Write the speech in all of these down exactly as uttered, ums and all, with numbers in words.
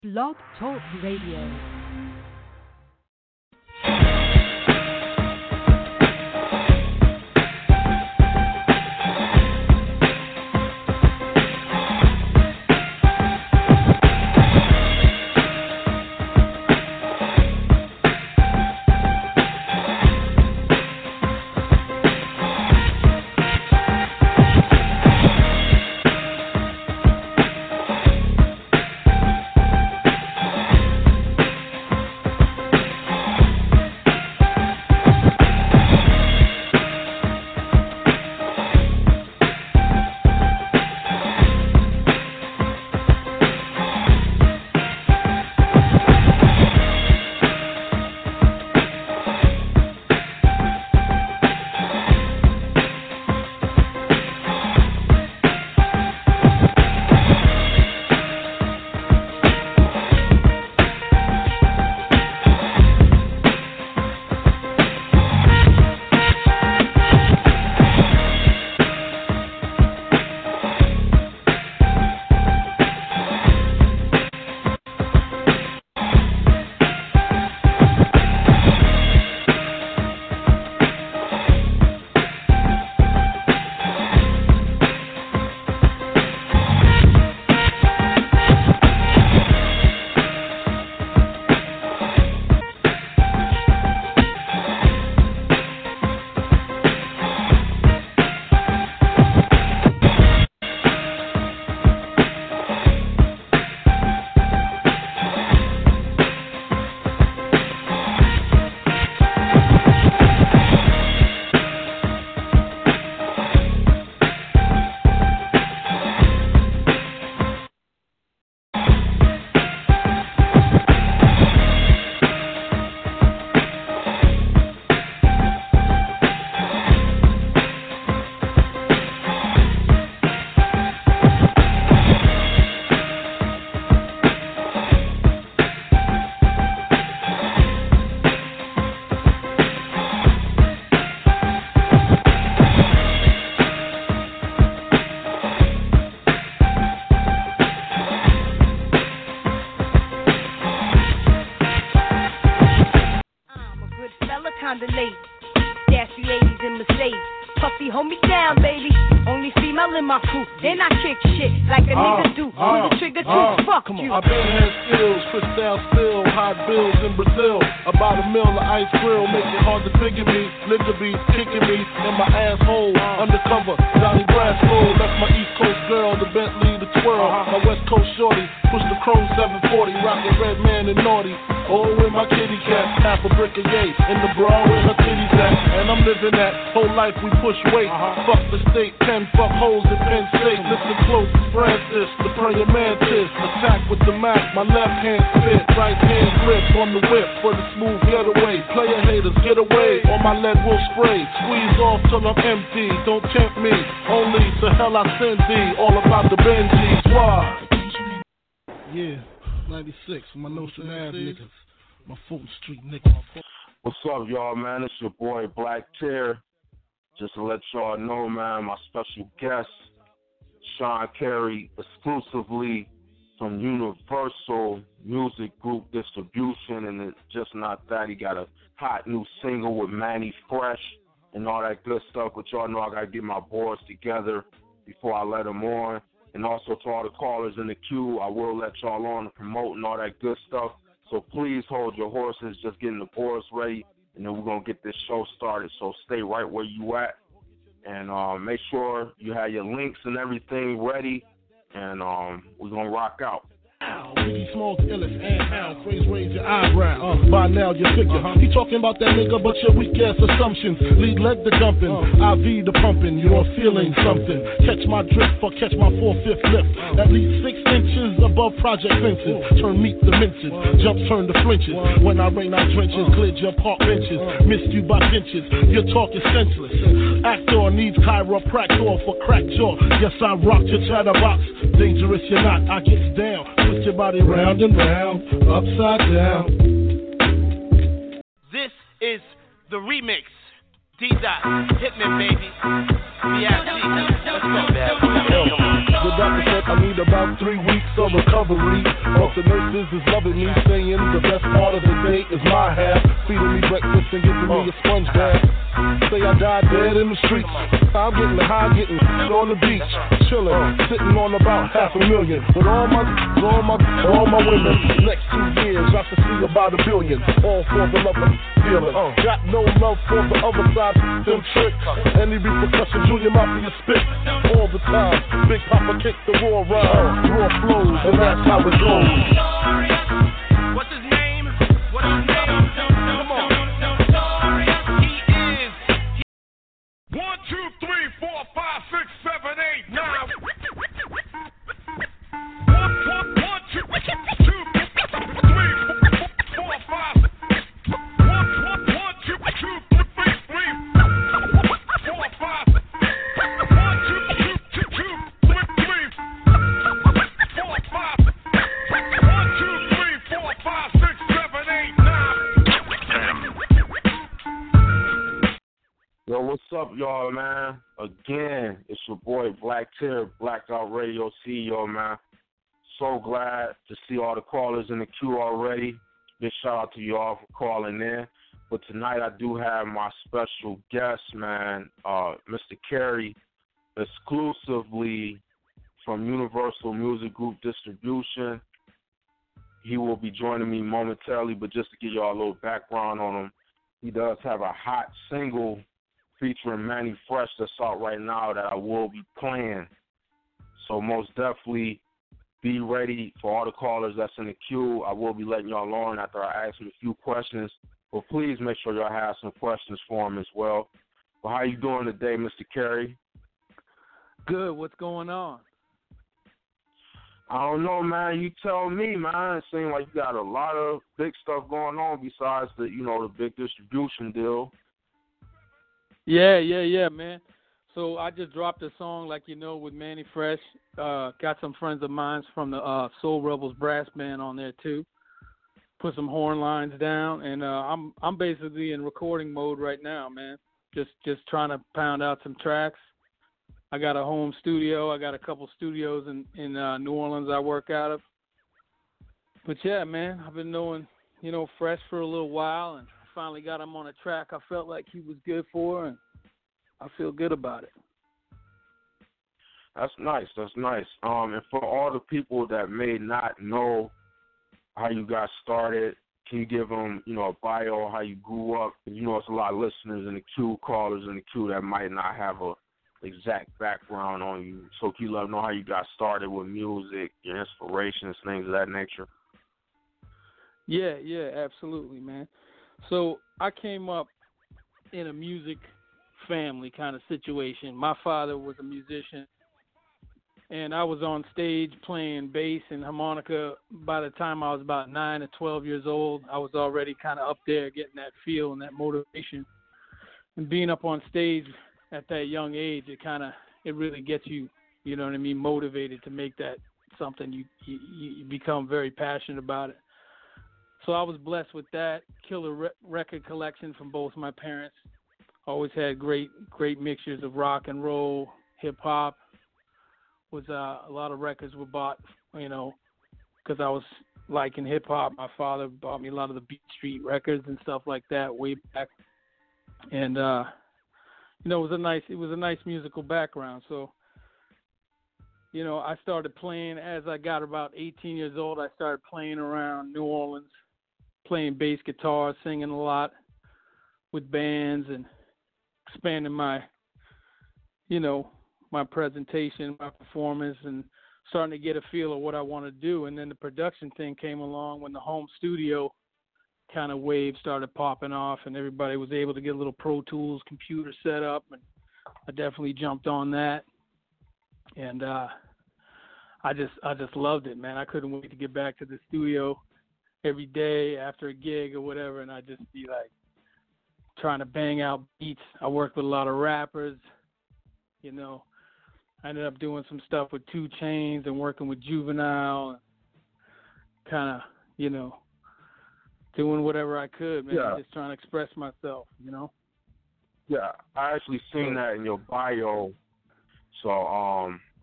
Blog Talk Radio. What's up, y'all, man? It's your boy Black Tear. Just to let y'all know, man, my special guest, Sean Carey, exclusively from Universal Music Group Distribution, and it's just not that. He got a hot new single with Manny Fresh and all that good stuff, but y'all know I got to get my boys together before I let them on. And also to all the callers in the queue, I will let y'all on to promote and all that good stuff. So please hold your horses, just getting the boards ready, and then we're going to get this show started. So stay right where you at, and uh, make sure you have your links and everything ready, and um, we're going to rock out. Biggie Smalls, illest, and how phrase raise your eyebrow. Uh, by now you figure, uh-huh. He talking about that nigga, but your weak ass assumptions. Lead leg the dumping, uh, I V the pumping. You're feeling something. Catch my drift or catch my four-fifth lift. At least six inches above project fences. Turn meat to minces, jumps turn to flinches. When I rain out trenches, cleared your park benches. Missed you by inches. Your talk is senseless. Actor needs chiropractor for crack jaw. Yes, I rock your chatterbox. Dangerous you're not. I get down. Twist your body round and round, upside down. This is the remix. D-Dot, Hitman, baby. B I G. Let's go. The doctor said I need about three weeks of recovery. But the nurses is loving me, saying the best part of the day is my half. Feeding me breakfast and giving me a sponge bath. Say I died dead in the streets. I'm getting high, getting on the beach, chilling, sitting on about half a million. With all my, all my, all my women. Next two years, I should see about a billion. All for the love of feeling. Got no love for the other side. Them tricks, any repercussion, Junior Mafia spit all the time. Big Papa kick the raw rhyme, raw flows, and that's how it goes. What's his name? What's his name? Come on. One, two, three, four, five, six, seven, eight, nine. One, one, one, two, two, three, four, five. One, one, one, two, two, three, three, four, five. One, two, two, two, two, three, three, four, five. One, two, three, four, five, six, seven, eight, nine. Yo, what's up, y'all, man? Again, it's your boy Black Tear, Blackout Radio C E O, man. So glad to see all the callers in the queue already. Big shout out to y'all for calling in. But tonight I do have my special guest, man, uh, Mister Carey, exclusively from Universal Music Group Distribution. He will be joining me momentarily, but just to give y'all a little background on him, he does have a hot single featuring Manny Fresh that's out right now that I will be playing. So most definitely be ready for all the callers that's in the queue. I will be letting y'all on after I ask them a few questions. But please make sure y'all have some questions for him as well. Well, how you doing today, Mister Carey? Good. What's going on? I don't know, man. You tell me, man. It seems like you got a lot of big stuff going on besides the, you know, the big distribution deal. Yeah, yeah, yeah, man. So I just dropped a song, like you know, with Manny Fresh. Uh, got some friends of mine from the uh, Soul Rebels brass band on there too. Put some horn lines down, and uh, I'm I'm basically in recording mode right now, man. Just just trying to pound out some tracks. I got a home studio. I got a couple studios in in uh, New Orleans I work out of. But yeah, man, I've been knowing you know Fresh for a little while, and finally got him on a track I felt like he was good for, and I feel good about it. That's nice. That's nice. Um, and for all the people that may not know how you got started, can you give them, you know, a bio, how you grew up? You know, it's a lot of listeners in the queue, callers in the queue that might not have a exact background on you. So can you let them know how you got started with music, your inspirations, things of that nature? Yeah, yeah, absolutely, man. So I came up in a music family kind of situation. My father was a musician, and I was on stage playing bass and harmonica. By the time I was about nine or twelve years old, I was already kind of up there getting that feel and that motivation. And being up on stage at that young age, it kind of, it really gets you, you know what I mean, motivated to make that something you, you, you become very passionate about it. So I was blessed with that. Killer re- record collection from both my parents. Always had great, great mixtures of rock and roll, hip hop. Was uh, a lot of records were bought, you know, because I was liking hip hop. My father bought me a lot of the Beat Street records and stuff like that way back. And uh, you know, it was a nice, it was a nice musical background. So, you know, I started playing as I got about eighteen years old. I started playing around New Orleans, playing bass guitar, singing a lot with bands, and expanding my, you know, my presentation, my performance, and starting to get a feel of what I want to do. And then the production thing came along when the home studio kind of wave started popping off, and everybody was able to get a little Pro Tools computer set up, and I definitely jumped on that. And uh, I just I just loved it, man. I couldn't wait to get back to the studio every day after a gig or whatever, and I'd just be like trying to bang out beats. I worked with a lot of rappers, you know. I ended up doing some stuff with two Chainz and working with Juvenile, kind of, you know, doing whatever I could, man, Yeah. just trying to express myself, you know. Yeah, I actually seen that in your bio. So um,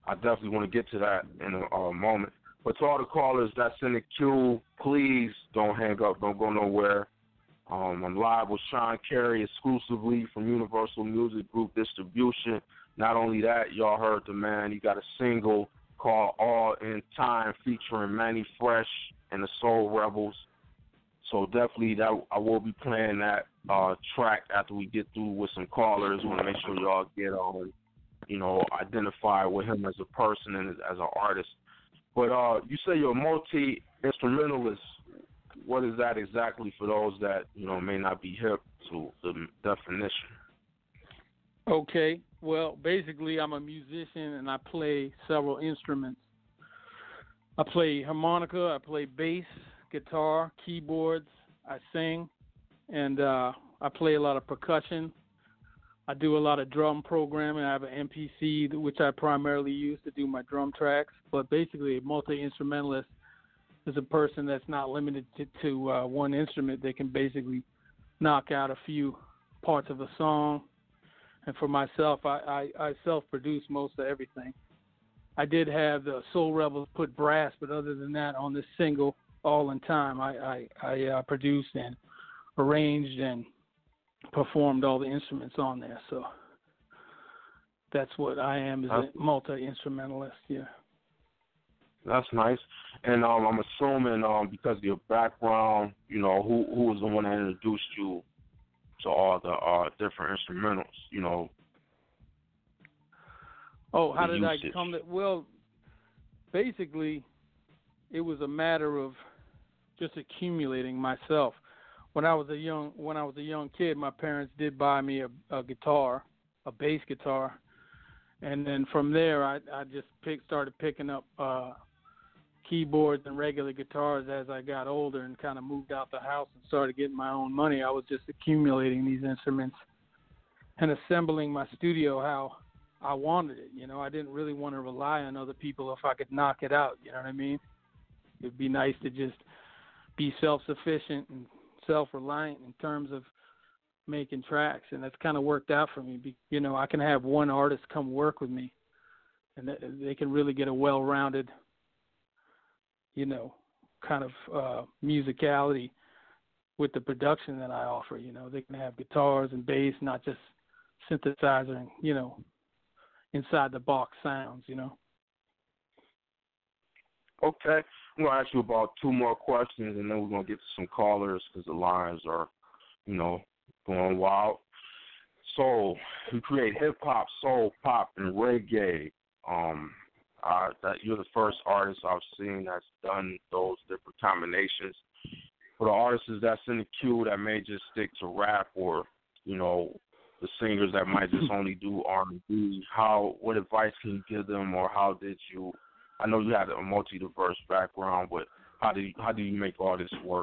I definitely want to get to that in a, a moment. But to all the callers that's in the queue, please don't hang up. Don't go nowhere. Um, I'm live with Sean Carey exclusively from Universal Music Group Distribution. Not only that, y'all heard the man. He got a single called All in Time featuring Manny Fresh and the Soul Rebels. So definitely that I will be playing that uh, track after we get through with some callers. Want to make sure y'all get on, you know, identify with him as a person and as, as an artist. But uh, you say you're a multi-instrumentalist. What is that exactly for those that, you know, may not be hip to the definition? Okay. Well, basically, I'm a musician and I play several instruments. I play harmonica, I play bass, guitar, keyboards, I sing, and uh, I play a lot of percussion. I do a lot of drum programming. I have an M P C, which I primarily use to do my drum tracks. But basically, a multi-instrumentalist is a person that's not limited to, to uh, one instrument. They can basically knock out a few parts of a song. And for myself, I, I, I self-produce most of everything. I did have the Soul Rebels put brass, but other than that, on this single, All in Time, I, I, I uh, produced and arranged and performed all the instruments on there. So that's what I am, as a multi-instrumentalist, yeah. That's nice. And um, I'm assuming um, because of your background, you know, who who was the one that introduced you to all the uh, different instrumentals, you know? Oh, how did usage. I come to? Well, basically, it was a matter of just accumulating myself. When I was a young when I was a young kid, my parents did buy me a, a guitar, a bass guitar, and then from there, I I just pick, started picking up uh, keyboards and regular guitars as I got older and kind of moved out the house and started getting my own money. I was just accumulating these instruments and assembling my studio how I wanted it. You know, I didn't really want to rely on other people if I could knock it out. You know what I mean? It'd be nice to just be self-sufficient and self-reliant in terms of making tracks, and that's kind of worked out for me. You know, I can have one artist come work with me, and they can really get a well-rounded, you know, kind of uh, musicality with the production that I offer. You know, they can have guitars and bass, not just synthesizer and, you know, inside the box sounds, you know. Okay. I'm going to ask you about two more questions, and then we're going to get to some callers because the lines are, you know, going wild. So you create hip-hop, soul, pop, and reggae. Um, uh, that you're the first artist I've seen that's done those different combinations. For the artists that's in the queue that may just stick to rap, or, you know, the singers that might just only do R and B, how, what advice can you give them, or how did you, I know you had a multi-diverse background, but how do you, how do you make all this work?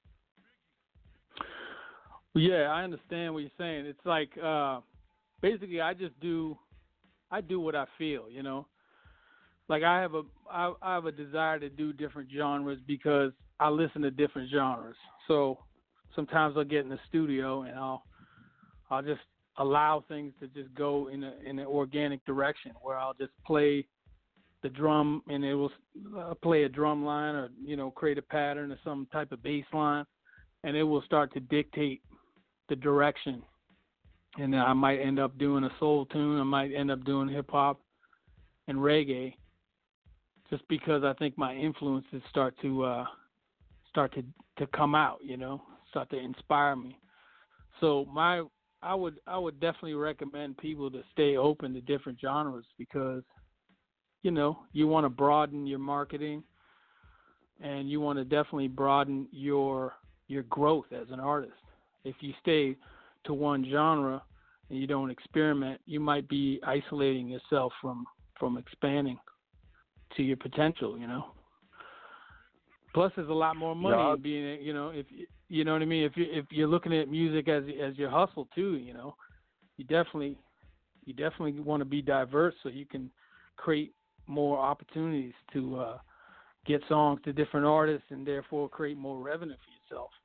Yeah, I understand what you're saying. It's like uh, basically I just do, I do what I feel, you know. Like I have a, I, I have a desire to do different genres because I listen to different genres. So sometimes I'll get in the studio and I'll, I'll just allow things to just go in a in an organic direction where I'll just play the drum and it will uh, play a drum line, or, you know, create a pattern or some type of bass line, and it will start to dictate the direction. And I might end up doing a soul tune. I might end up doing hip hop and reggae, just because I think my influences start to uh, start to, to come out, you know, start to inspire me. So my I would I would definitely recommend people to stay open to different genres because, you know, you want to broaden your marketing and you want to definitely broaden your your growth as an artist. If you stay to one genre and you don't experiment, you might be isolating yourself from, from expanding to your potential, you know. Plus, there's a lot more money Yeah. in being, you know, if you know what I mean. If you if you're looking at music as as your hustle too, you know, you definitely you definitely want to be diverse so you can create more opportunities to uh, get songs to different artists and therefore create more revenue for yourself.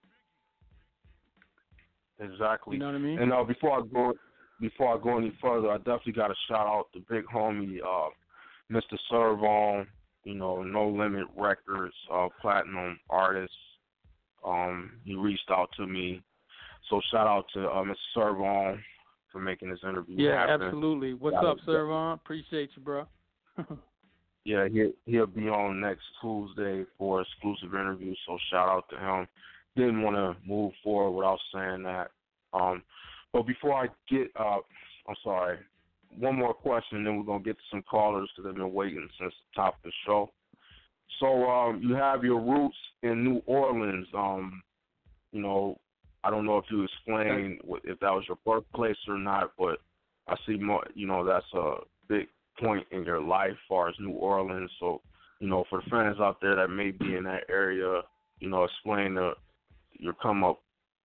Exactly. You know what I mean? And uh, before I go before I go any further, I definitely got to shout out the big homie uh, Mister Servon, you know, No Limit Records, uh, platinum artist. Um, he reached out to me. So shout out to uh, Mister Servon for making this interview Yeah, happen. absolutely. What's Got up, it. Servon? Appreciate you, bro. Yeah, he, he'll be on next Tuesday for exclusive interview, so shout out to him. Didn't want to move forward without saying that. Um, but before I get, uh, I'm sorry, one more question, then we're going to get to some callers because they've been waiting since the top of the show. So um, you have your roots in New Orleans. Um, you know, I don't know if you explained what, if that was your birthplace or not, but I see more, you know, that's a big point in your life as far as New Orleans. So, you know, for the fans out there that may be in that area, you know, explain the, your come up.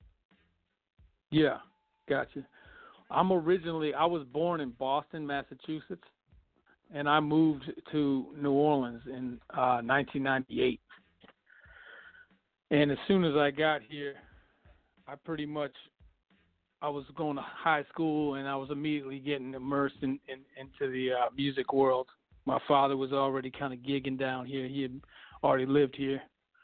Yeah, gotcha. I'm originally, I was born in Boston, Massachusetts, and I moved to New Orleans in uh, nineteen ninety-eight. And as soon as I got here, I pretty much, I was going to high school, and I was immediately getting immersed in, in into the uh, music world. My father was already kind of gigging down here. He had already lived here.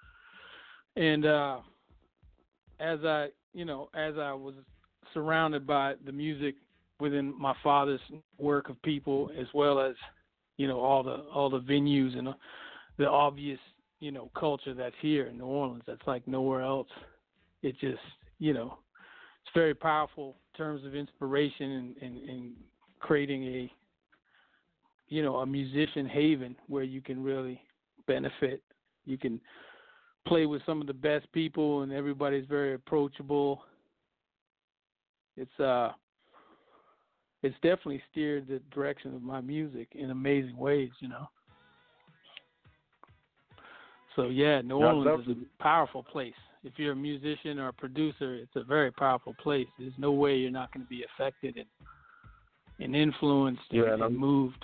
And uh, as I, you know, as I was surrounded by the music within my father's work of people, as well as, you know, all the all the venues and the obvious, you know, culture that's here in New Orleans, that's like nowhere else. It just, you know, it's very powerful in terms of inspiration and, and, and creating a, you know, a musician haven where you can really benefit. You can play with some of the best people, and everybody's very approachable. It's uh, it's definitely steered the direction of my music in amazing ways, you know. So yeah, New Orleans is a powerful place. If you're a musician or a producer, it's a very powerful place. There's no way you're not going to be affected and, and influenced Yeah, and, and and moved.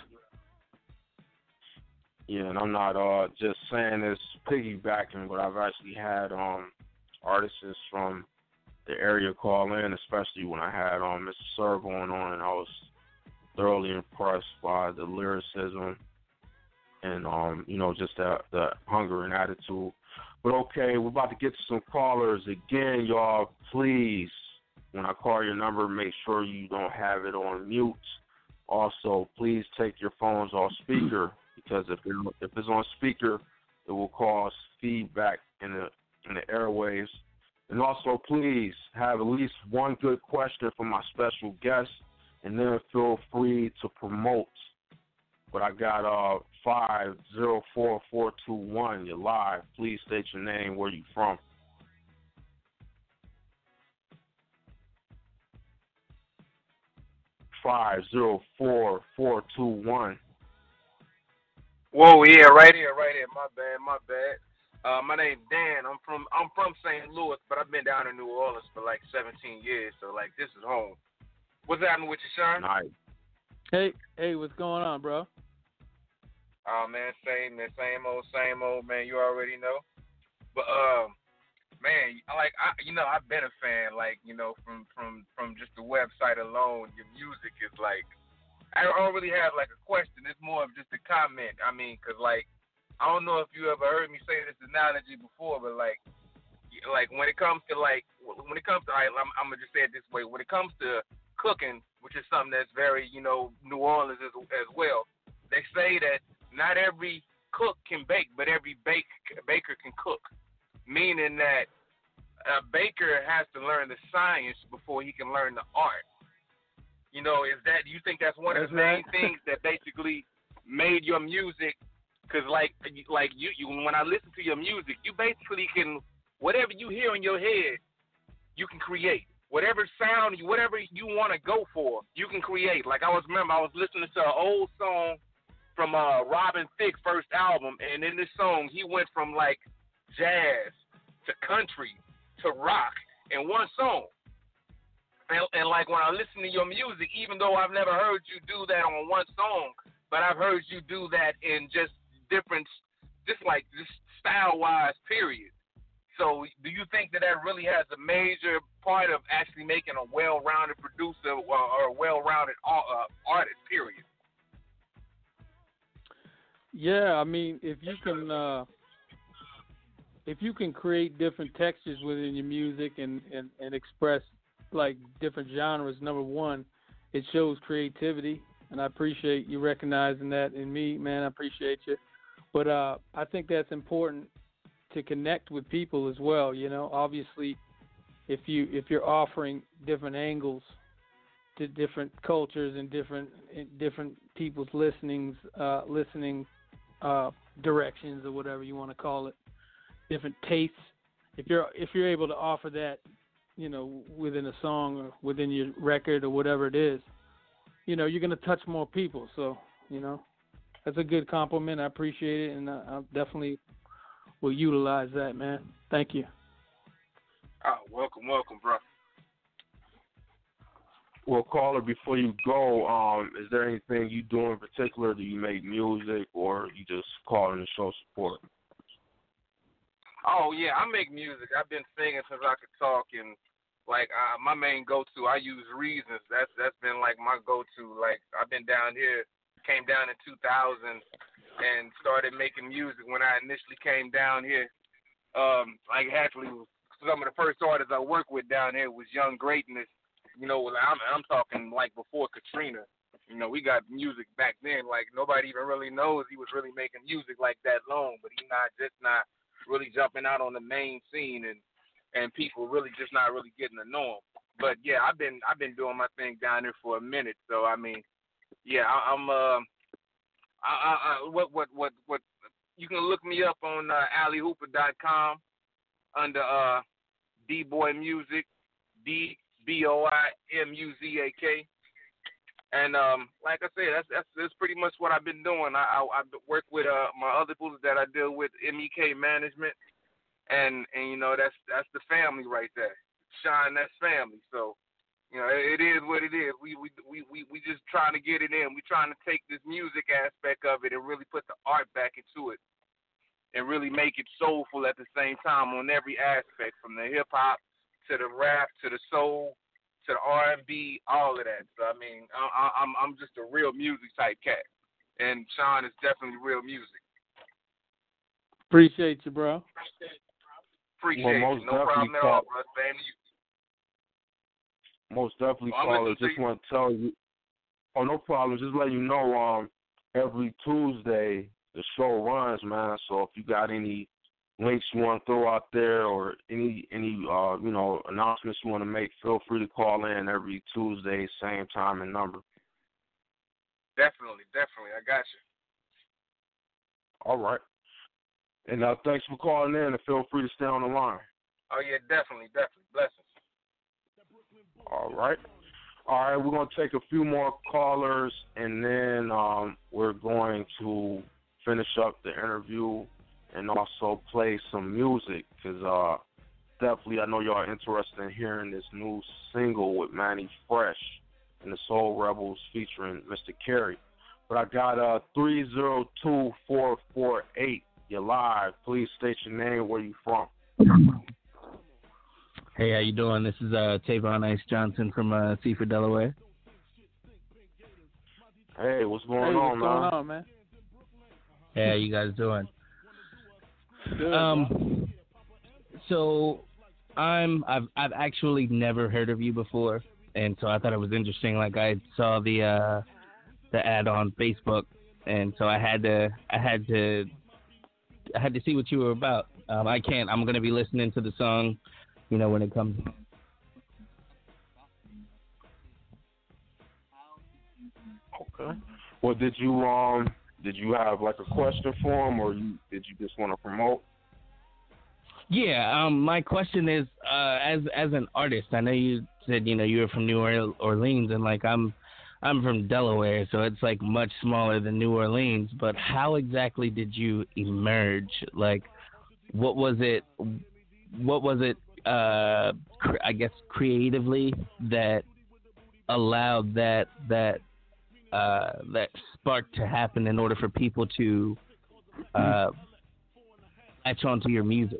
Yeah, and I'm not uh, just saying this piggybacking, but I've actually had um, artists from the area call in, especially when I had um, Mister Servon on, and I was thoroughly impressed by the lyricism and, um, you know, just the, the hunger and attitude. But okay, we're about to get to some callers. Again, y'all, please, when I call your number, make sure you don't have it on mute. Also, please take your phones off speaker, because if, it, if it's on speaker, it will cause feedback in the in the airwaves. And also, please have at least one good question for my special guest, and then feel free to promote. But I got uh five zero four four two one. You're live. Please state your name, where you from. Five zero four four two one. Whoa, yeah, right here, right here. My bad, my bad. Uh, my name's Dan. I'm from I'm from Saint Louis, but I've been down in New Orleans for like seventeen years, so like this is home. What's happening with you, Sean? Nice. Hey, hey, what's going on, bro? Oh man, same man, same old, same old man. You already know. But um, man, I like I, you know, I've been a fan. Like you know, from from from just the website alone, your music is like. I don't really have like a question. It's more of just a comment. I mean, cause like I don't know if you ever heard me say this analogy before, but like, like when it comes to like when it comes to, right, I'm, I'm gonna just say it this way. When it comes to cooking, which is something that's very, you know, New Orleans as, as well. They say that not every cook can bake, but every bake baker can cook. Meaning that a baker has to learn the science before he can learn the art. You know, is that, do you think that's one of the main things that basically made your music? Because like, like you, you, when I listen to your music, you basically can, whatever you hear in your head, you can create. Whatever sound, whatever you want to go for, you can create. Like I was, remember, I was listening to an old song from uh, Robin Thicke's first album, and in this song, he went from like jazz to country to rock in one song. And, and like when I listen to your music, even though I've never heard you do that on one song, but I've heard you do that in just different, just like just style-wise, period. So do you think that that really has a major part of actually making a well-rounded producer or, or a well-rounded uh, artist, period? Yeah, I mean, if you can, uh, if you can create different textures within your music and, and, and express like different genres, number one, it shows creativity, and I appreciate you recognizing that in me, man. I appreciate you. But uh, I think that's important to connect with people as well. You know, obviously, if you if you're offering different angles to different cultures and different different people's listenings, uh, listening uh, directions or whatever you want to call it, different tastes. If you're if you're able to offer that, you know, within a song or within your record or whatever it is, you know, you're gonna touch more people. So, you know, that's a good compliment. I appreciate it, and I, I definitely will utilize that, man. Thank you. Oh, welcome, welcome, bro. Well, caller, before you go, um, is there anything you do in particular? Do you make music, or you just calling to show support? Oh yeah, I make music. I've been singing since I could talk, and like uh, my main go-to, I use Reasons. That's that's been like my go-to. Like I've been down here, came down in two thousand, and started making music when I initially came down here. Um, like actually, some of the first artists I worked with down here was Young Greatness. You know, I'm I'm talking like before Katrina. You know, we got music back then. Like nobody even really knows he was really making music like that long, but he not just not really jumping out on the main scene, and and people really just not really getting to know him. But yeah, I've been I've been doing my thing down there for a minute. So I mean, yeah, I, I'm uh, I, I, I what what what what you can look me up on uh, ali hooper dot com under uh D-Boy Music, D B O I M U Z A K. And um, like I said, that's, that's that's pretty much what I've been doing. I I, I work with uh my other people that I deal with, M E K Management, and and you know that's that's the family right there. Shine, that's family. So you know it, it is what it is. We we we we we just trying to get it in. We trying to take this music aspect of it and really put the art back into it, and really make it soulful at the same time on every aspect, from the hip hop to the rap to the soul to the R and B, all of that. So I mean, I, I'm I'm just a real music type cat, and Sean is definitely real music. Appreciate you, bro. Appreciate well, you. No problem at all, bro. Same to you. Most definitely, well, caller. Just want to tell you. Oh, no problem. Just let you know. Um, every Tuesday the show runs, man. So if you got any links you want to throw out there, or any any uh you know announcements you want to make, feel free to call in every Tuesday, same time and number. Definitely, definitely, I got you. All right, and uh, thanks for calling in, and feel free to stay on the line. Oh yeah, definitely, definitely, blessings. All right, all right, we're gonna take a few more callers, and then um we're going to finish up the interview and also play some music, because uh, definitely I know y'all are interested in hearing this new single with Manny Fresh and the Soul Rebels featuring Mister Carey. But I got uh, three zero two four four eight. You're live. Please state your name, where you from. Hey, how you doing? This is uh, Tavon Ice Johnson from uh, Seaford, Delaware. Hey, what's going hey, on, what's man? going on, man? Hey, how you guys doing? Good, um, so I'm I've I've actually never heard of you before, and so I thought it was interesting. Like I saw the uh, the ad on Facebook, and so I had to I had to I had to see what you were about. Um, I can't. I'm gonna be listening to the song, you know, when it comes. Okay. Well, did you um did you have like a question for him, or you did you just want to promote? Yeah. Um. My question is, uh, as as an artist, I know you said you know you were from New Orleans, and like I'm, I'm from Delaware, so it's like much smaller than New Orleans. But how exactly did you emerge? Like, what was it? What was it? Uh, cr- I guess creatively that allowed that that uh, that spark to happen in order for people to uh, latch onto your music.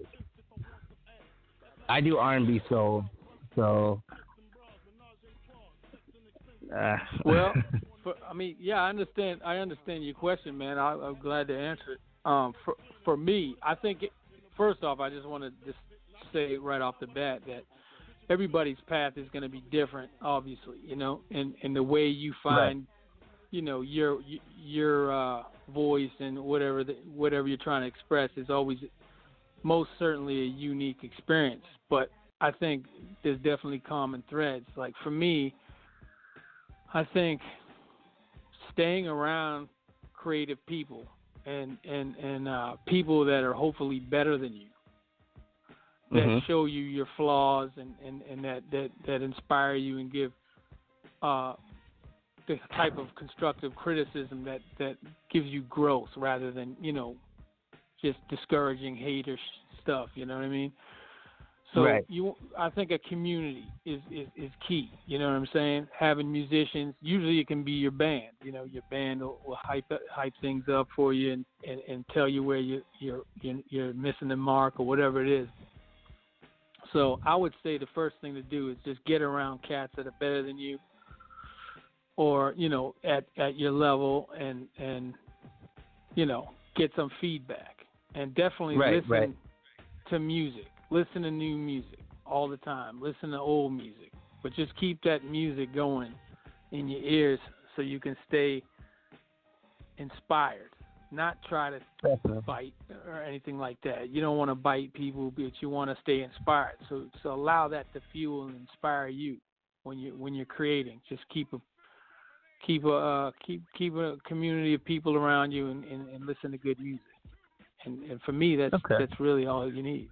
I do R and B soul, so uh. well, for, I mean, yeah, I understand. I understand your question, man. I, I'm glad to answer it. Um, for for me, I think it, first off, I just want to just say right off the bat that everybody's path is going to be different, obviously, you know, and, and the way you find, right. you know, your your uh, voice and whatever the, whatever you're trying to express is always most certainly a unique experience. But I think there's definitely common threads. Like for me, I think staying around creative people and and and uh, people that are hopefully better than you, that mm-hmm. show you your flaws and, and, and that, that, that inspire you and give uh, the type of constructive criticism that, that gives you growth rather than, you know, just discouraging hater stuff, you know what I mean? So right. you, I think a community is, is, is key, you know what I'm saying? Having musicians, usually it can be your band, you know, your band will, will hype hype things up for you and, and, and tell you where you, you're, you're, you're missing the mark or whatever it is. So I would say the first thing to do is just get around cats that are better than you or, you know, at, at your level and, and, you know, get some feedback. And definitely right, listen right. to music. Listen to new music all the time. Listen to old music. But just keep that music going in your ears so you can stay inspired. Not try to Definitely. bite or anything like that. You don't want to bite people, but you want to stay inspired. So, so allow that to fuel and inspire you when you when you're creating. Just keep a keep a uh, keep keep a community of people around you and, and, and listen to good music. And, and for me, that's okay. that's really all you need.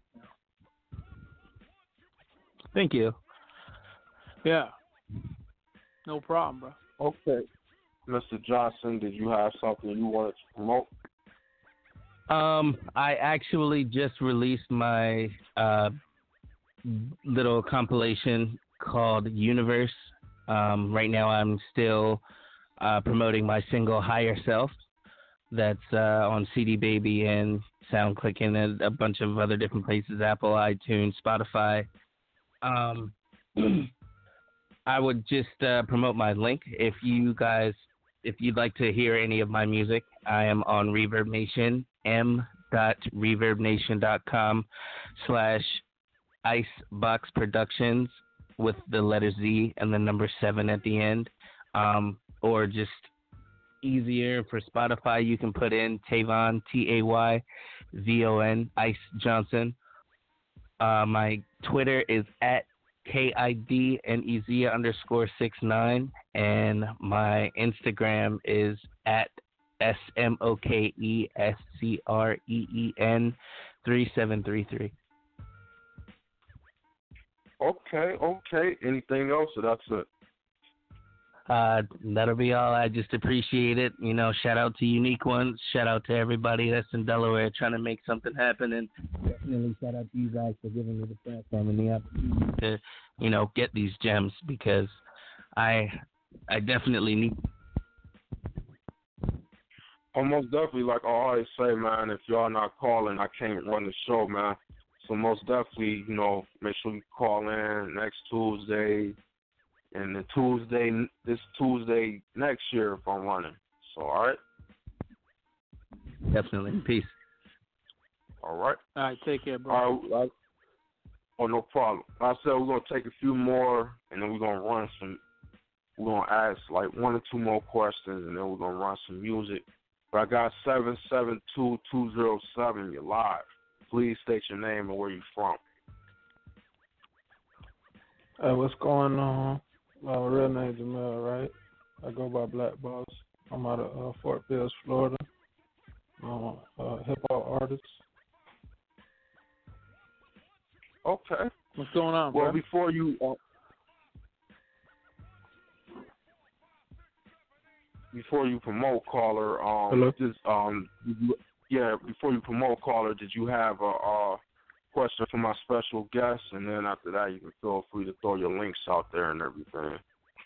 Thank you. Yeah. No problem, bro. Okay. Mister Johnson, did you have something you wanted to promote? Um, I actually just released my uh, little compilation called Universe. Um, right now I'm still uh, promoting my single Higher Self. That's uh, on C D Baby and SoundClick and a, a bunch of other different places, Apple, iTunes, Spotify. Um, I would just uh, promote my link. If you guys, if you'd like to hear any of my music, I am on Reverb Nation, m dot reverb nation dot com slash Icebox Productions with the letter Z and the number seven at the end. Um, or just easier for Spotify, you can put in Tayvon, T A Y V O N, Ice Johnson. Uh, my Twitter is at K I D N E Z underscore six nine, and my Instagram is at S M O K E S C R E E N three seven three three. Okay, okay. Anything else, or that's it? Uh, that'll be all. I just appreciate it. You know, shout out to Unique Ones. Shout out to everybody that's in Delaware trying to make something happen. And definitely shout out to you guys for giving me the platform and the opportunity to, you know, get these gems because I I definitely need. Almost definitely, like I always say, man, if y'all not calling, I can't run the show, man. So most definitely, you know, make sure you call in next Tuesday. And the Tuesday, this Tuesday next year if I'm running. So, all right? Definitely. Peace. All right. All right, take care, bro. All right. Oh, no problem. Like I said, we're going to take a few more, and then we're going to run some, we're going to ask like one or two more questions, and then we're going to run some music. But I got seven seven two, two zero seven. You're live. Please state your name and where you're from. Hey, what's going on? My real name is Jamel, right? I go by Black Boss. I'm out of uh, Fort Pierce, Florida. I'm a hip hop artist. Okay. What's going on, well, bro? Well, before you, uh, before you promote, caller, um, Hello? Just, um, you, yeah, before you promote, caller, did you have a? Uh, question for my special guest, and then after that you can feel free to throw your links out there and everything.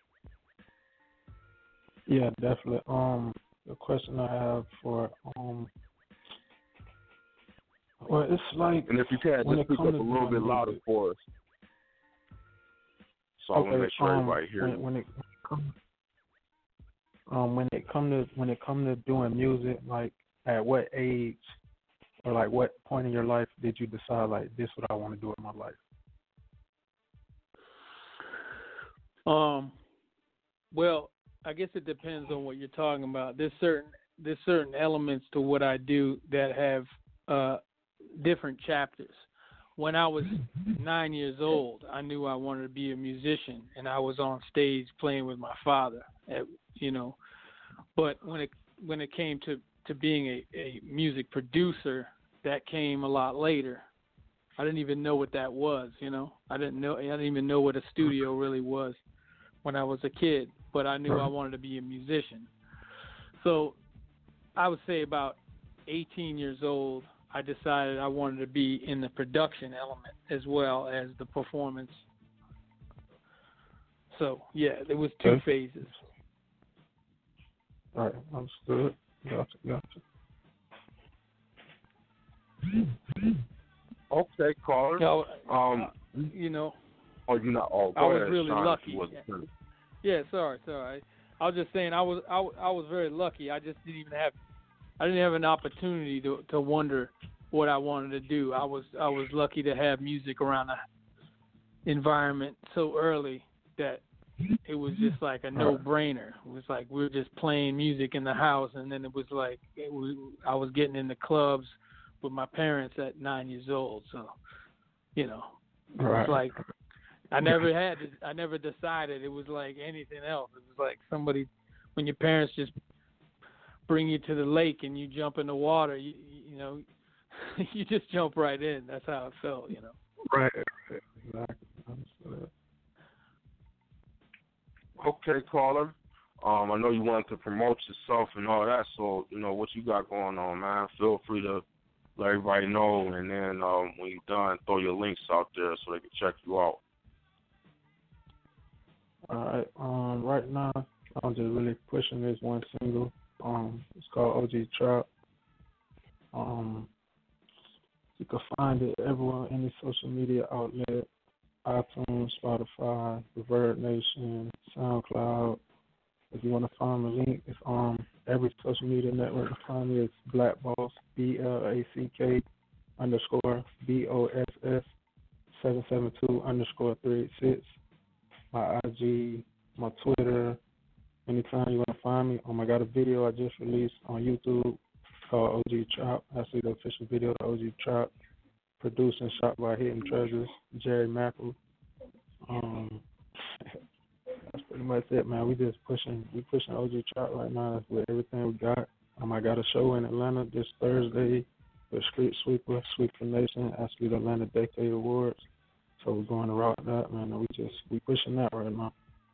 Yeah, definitely. Um, the question I have for um, well, it's like, and if you can, just speak up a little bit louder music. For us. So Okay, I want to make sure um, everybody hears. When, when it comes, Um, when it come to when it come to doing music, like at what age or like what point in your life did you decide like this is what I want to do in my life? Um, well, I guess it depends on what you're talking about. There's certain there's certain elements to what I do that have uh, different chapters. When I was nine years old, I knew I wanted to be a musician, and I was on stage playing with my father. At, you know, but when it when it came to, to being a, a music producer, that came a lot later. I didn't even know what that was. You know, I didn't know I didn't even know what a studio really was when I was a kid. But I knew I wanted to be a musician. So I would say about eighteen years old, I decided I wanted to be in the production element as well as the performance. So, yeah, there was two okay. phases. All right, understood. Gotcha, gotcha. Okay, caller. You know, um, uh, you know oh, you not? Oh, go I was ahead, really Sean, lucky. was Yeah, sorry, sorry. I was just saying I was I, I was very lucky. I just didn't even have I didn't have an opportunity to to wonder what I wanted to do. I was I was lucky to have music around the environment so early that it was just like a no-brainer. It was like we were just playing music in the house, and then it was like it was, I was getting in the clubs with my parents at nine years old. So, you know, it was like I never had to, I never decided it was like anything else. It was like somebody, when your parents just bring you to the lake and you jump in the water, you, you know, you just jump right in. That's how it felt, you know. Right, right, exactly. Understood. Okay, caller. Um, I know you wanted to promote yourself and all that, so you know what you got going on, man. Feel free to let everybody know, and then um, when you're done, throw your links out there so they can check you out. All right. Um, right now, I'm just really pushing this one single. Um, it's called O G Trap. Um, you can find it everywhere, any social media outlet, iTunes, Spotify, Reverb Nation, SoundCloud. If you want to find the link, it's on every social media network. To find me, it's Black Boss, B L A C K underscore B O S S seven seven two underscore three eight six. My I G, my Twitter. Anytime you want to find me. Um, I got a video I just released on YouTube called O G Trap. Actually, the official video of O G Trap, produced and shot by Hidden Treasures, Jerry Mackel. Um, that's pretty much it, man. We just pushing, we pushing O G Trap right now with everything we got. Um, I got a show in Atlanta this Thursday with Street Sweeper, Sweeper Nation, actually the Atlanta Decade Awards. So we're going to rock that, man. And we just we pushing that right now.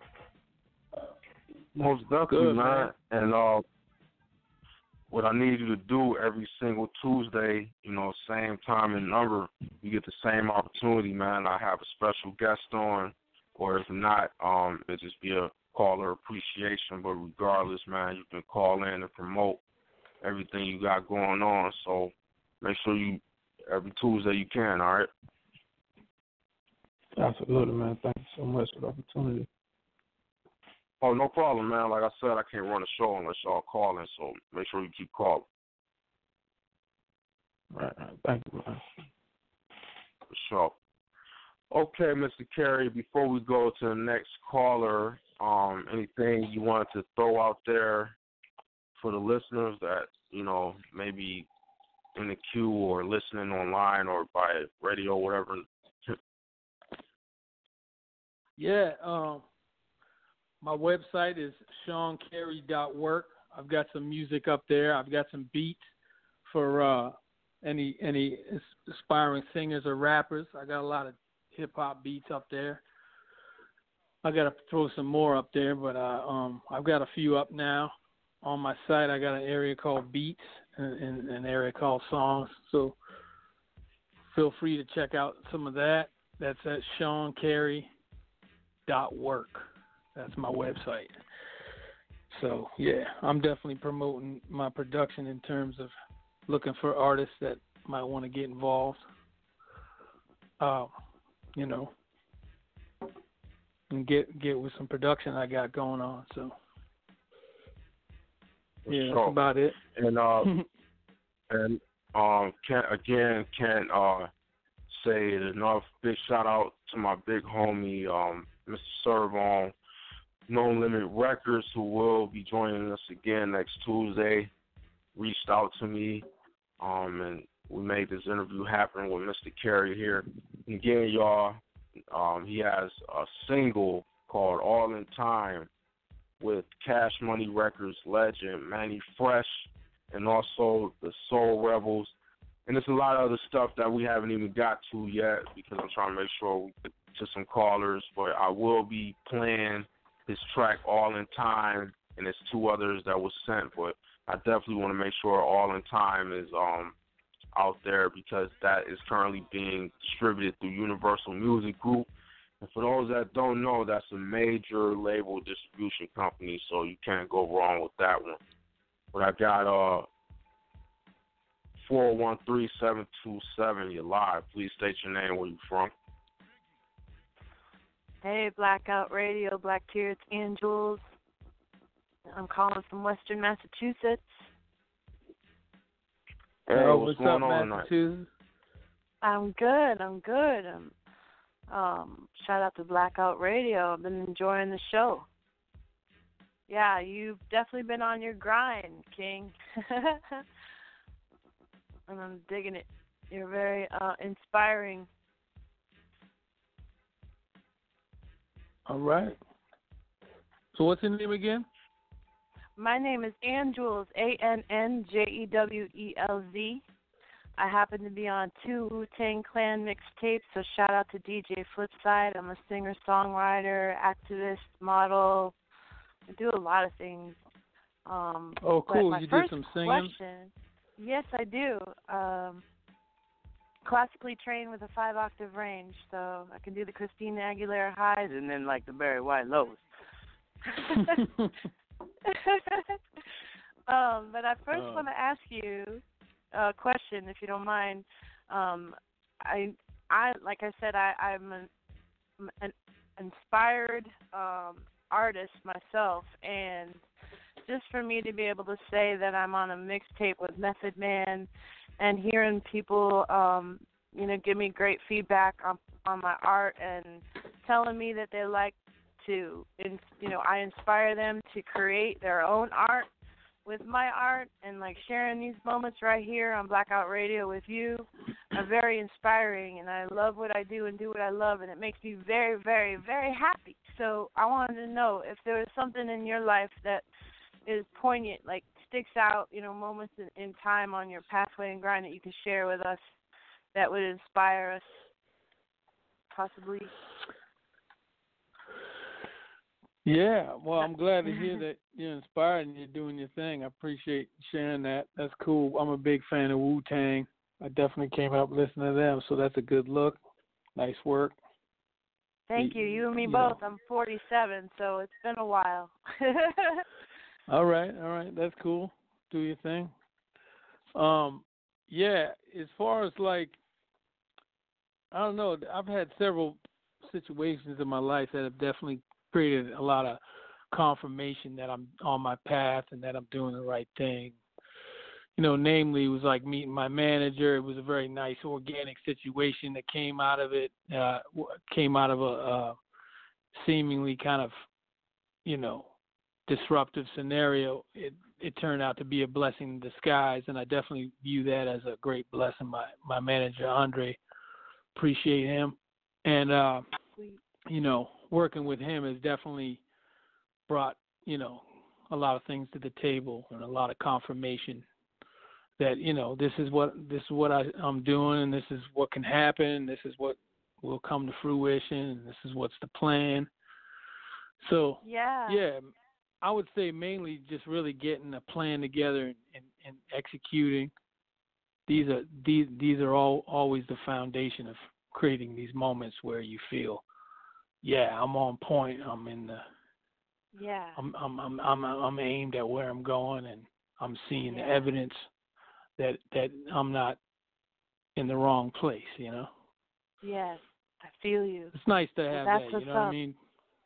Most definitely, Good, man. man. And uh, what I need you to do every single Tuesday, you know, same time and number, you get the same opportunity, man. I have a special guest on, or if not, um, it'll just be a caller appreciation. But regardless, man, you can call in and promote everything you got going on. So make sure you, every Tuesday you can, all right? Absolutely, man. Thank you so much for the opportunity. Oh, no problem, man. Like I said, I can't run a show unless y'all call in, so make sure you keep calling. Right, right. Thank you, man. For sure. Okay, Mister Carey, before we go to the next caller, um, anything you wanted to throw out there for the listeners that, you know, maybe in the queue or listening online or by radio, whatever? Yeah, um, my website is sean carey dot work. I've got some music up there. I've got some beats for uh, any any aspiring singers or rappers. I got a lot of hip hop beats up there. I got to throw some more up there, but uh, um, I've got a few up now. On my site, I got an area called Beats and, and an area called Songs. So feel free to check out some of that. That's at sean carey dot work. That's my website. So, yeah, I'm definitely promoting my production in terms of looking for artists that might want to get involved, uh, you know, and get get with some production I got going on. So, For yeah, sure. that's about it. And uh, and um, can't again can't uh say it enough. Big shout out to my big homie, um, Mister Servon, No Limit Records, who will be joining us again next Tuesday. Reached out to me, um, and we made this interview happen with Mister Carey here. And again, y'all, um, he has a single called All in Time with Cash Money Records legend Manny Fresh, and also the Soul Rebels. And there's a lot of other stuff that we haven't even got to yet because I'm trying to make sure we get to some callers. But I will be playing his track All in Time, and there's two others that was sent. But I definitely want to make sure All in Time is um out there because that is currently being distributed through Universal Music Group. And for those that don't know, that's a major label distribution company, so you can't go wrong with that one. But I got uh four one three, seven two seven, you're live. Please state your name, where you from. Hey, Blackout Radio, Black Tear, it's Ann Jules. I'm calling from Western Massachusetts. Hey, oh, what's, what's going up, on Massachusetts? I'm good, I'm good. Um, um, shout out to Blackout Radio. I've been enjoying the show. Yeah, you've definitely been on your grind, King. And I'm digging it. You're very uh, inspiring. All right. So what's your name again? My name is Ann Jules, A N N J E W E L Z. I happen to be on two Wu-Tang Clan mixtapes, so shout out to D J Flipside. I'm a singer-songwriter, activist, model. I do a lot of things. Um, oh, cool. My you first do some singing? Question, yes, I do. Um, classically trained with a five-octave range, so I can do the Christina Aguilera highs and then, like, the Barry White lows. um, but I first Oh. want to ask you a question, if you don't mind. Um, I, I, like I said, I, I'm an, an inspired um, artist myself, and just for me to be able to say that I'm on a mixtape with Method Man, and hearing people, um, you know, give me great feedback on on my art and telling me that they like to, in, you know, I inspire them to create their own art with my art, and like sharing these moments right here on Blackout Radio with you are very inspiring, and I love what I do and do what I love, and it makes me very, very, very happy. So I wanted to know if there was something in your life that is poignant, like sticks out, you know, moments in, in time on your pathway and grind that you can share with us that would inspire us, possibly. Yeah, well, I'm glad to hear that you're inspired and you're doing your thing. I appreciate sharing that. That's cool. I'm a big fan of Wu-Tang. I definitely came up listening to them, so that's a good look. Nice work. Thank you. You and me you both. know. I'm forty-seven, so it's been a while. All right, all right. That's cool. Do your thing. Um, yeah, as far as like, I don't know, I've had several situations in my life that have definitely created a lot of confirmation that I'm on my path and that I'm doing the right thing. You know, namely, it was like meeting my manager. It was a very nice, organic situation that came out of it, uh, came out of a uh, seemingly kind of, you know, disruptive scenario. It it turned out to be a blessing in disguise, and I definitely view that as a great blessing. My my manager, Andre, appreciate him. And, uh, you know, working with him has definitely brought, you know, a lot of things to the table and a lot of confirmation that, you know, this is what this is what I, I'm doing, and this is what can happen, this is what will come to fruition, and this is what's the plan. So, yeah, yeah, I would say mainly just really getting a plan together and, and, and executing. These are these these are all always the foundation of creating these moments where you feel, yeah, I'm on point. I'm in the, yeah, I'm I'm I'm I'm, I'm aimed at where I'm going, and I'm seeing yeah. the evidence that that I'm not in the wrong place. You know. Yes, I feel you. It's nice to have well, that's that. what's You know what up. I mean?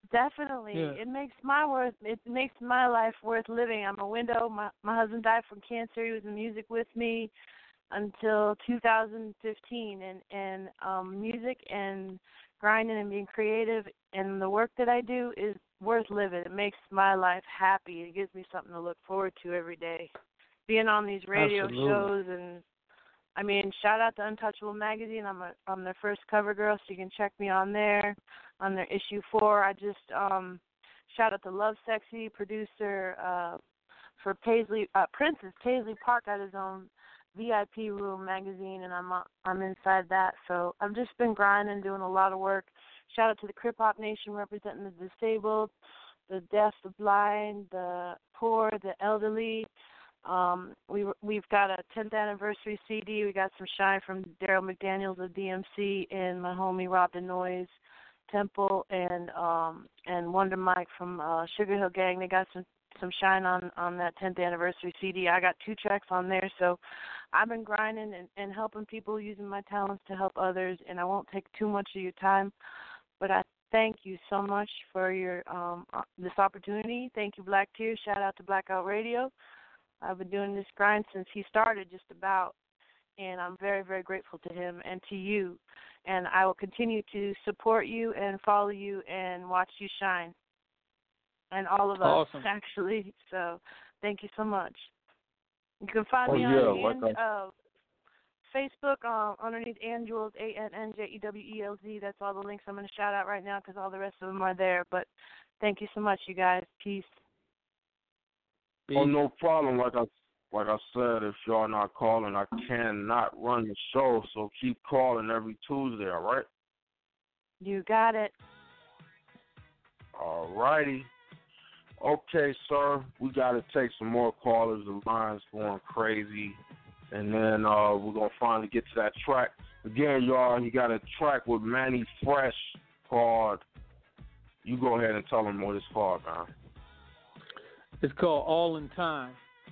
Definitely. Yeah. It makes my worth it makes my life worth living. I'm a widow. My my husband died from cancer. He was in music with me until two thousand fifteen, and and um music and grinding and being creative and the work that I do is worth living. It makes my life happy. It gives me something to look forward to every day. Being on these radio Absolutely. shows, and I mean, shout out to Untouchable Magazine. I'm a, I'm their first cover girl, so you can check me on there, on their issue four. I just um, shout out to Love Sexy, producer uh, for Paisley uh, Princess Paisley Park, got his own V I P Room magazine, and I'm uh, I'm inside that. So I've just been grinding, doing a lot of work. Shout out to the Crip Hop Nation representing the disabled, the deaf, the blind, the poor, the elderly. Um, we we've got a tenth anniversary C D. We got some shine from Daryl McDaniels of D M C and my homie Rob the Noise Temple and um and Wonder Mike from uh, Sugar Hill Gang. They got some some shine on on that tenth anniversary C D. I got two tracks on there, so I've been grinding and, and helping people, using my talents to help others. And I won't take too much of your time, but I thank you so much for your um this opportunity. Thank you, Black Tears. Shout out to Blackout Radio. I've been doing this grind since he started, just about, and I'm very, very grateful to him and to you. And I will continue to support you and follow you and watch you shine, and all of us, Awesome. actually. So thank you so much. You can find Oh, me yeah, on like and, uh, Facebook uh, underneath Ann Jewels, A N N J E W E L Z. That's all the links I'm going to shout out right now because all the rest of them are there. But thank you so much, you guys. Peace. Oh, no problem. Like I like I said, if y'all not calling, I cannot run the show. So keep calling every Tuesday, all right? You got it. All righty. Okay, sir. We got to take some more callers. The line's going crazy. And then uh, we're going to finally get to that track. Again, y'all, you got a track with Manny Fresh called, you go ahead and tell them what it's called, man. It's called All in Time.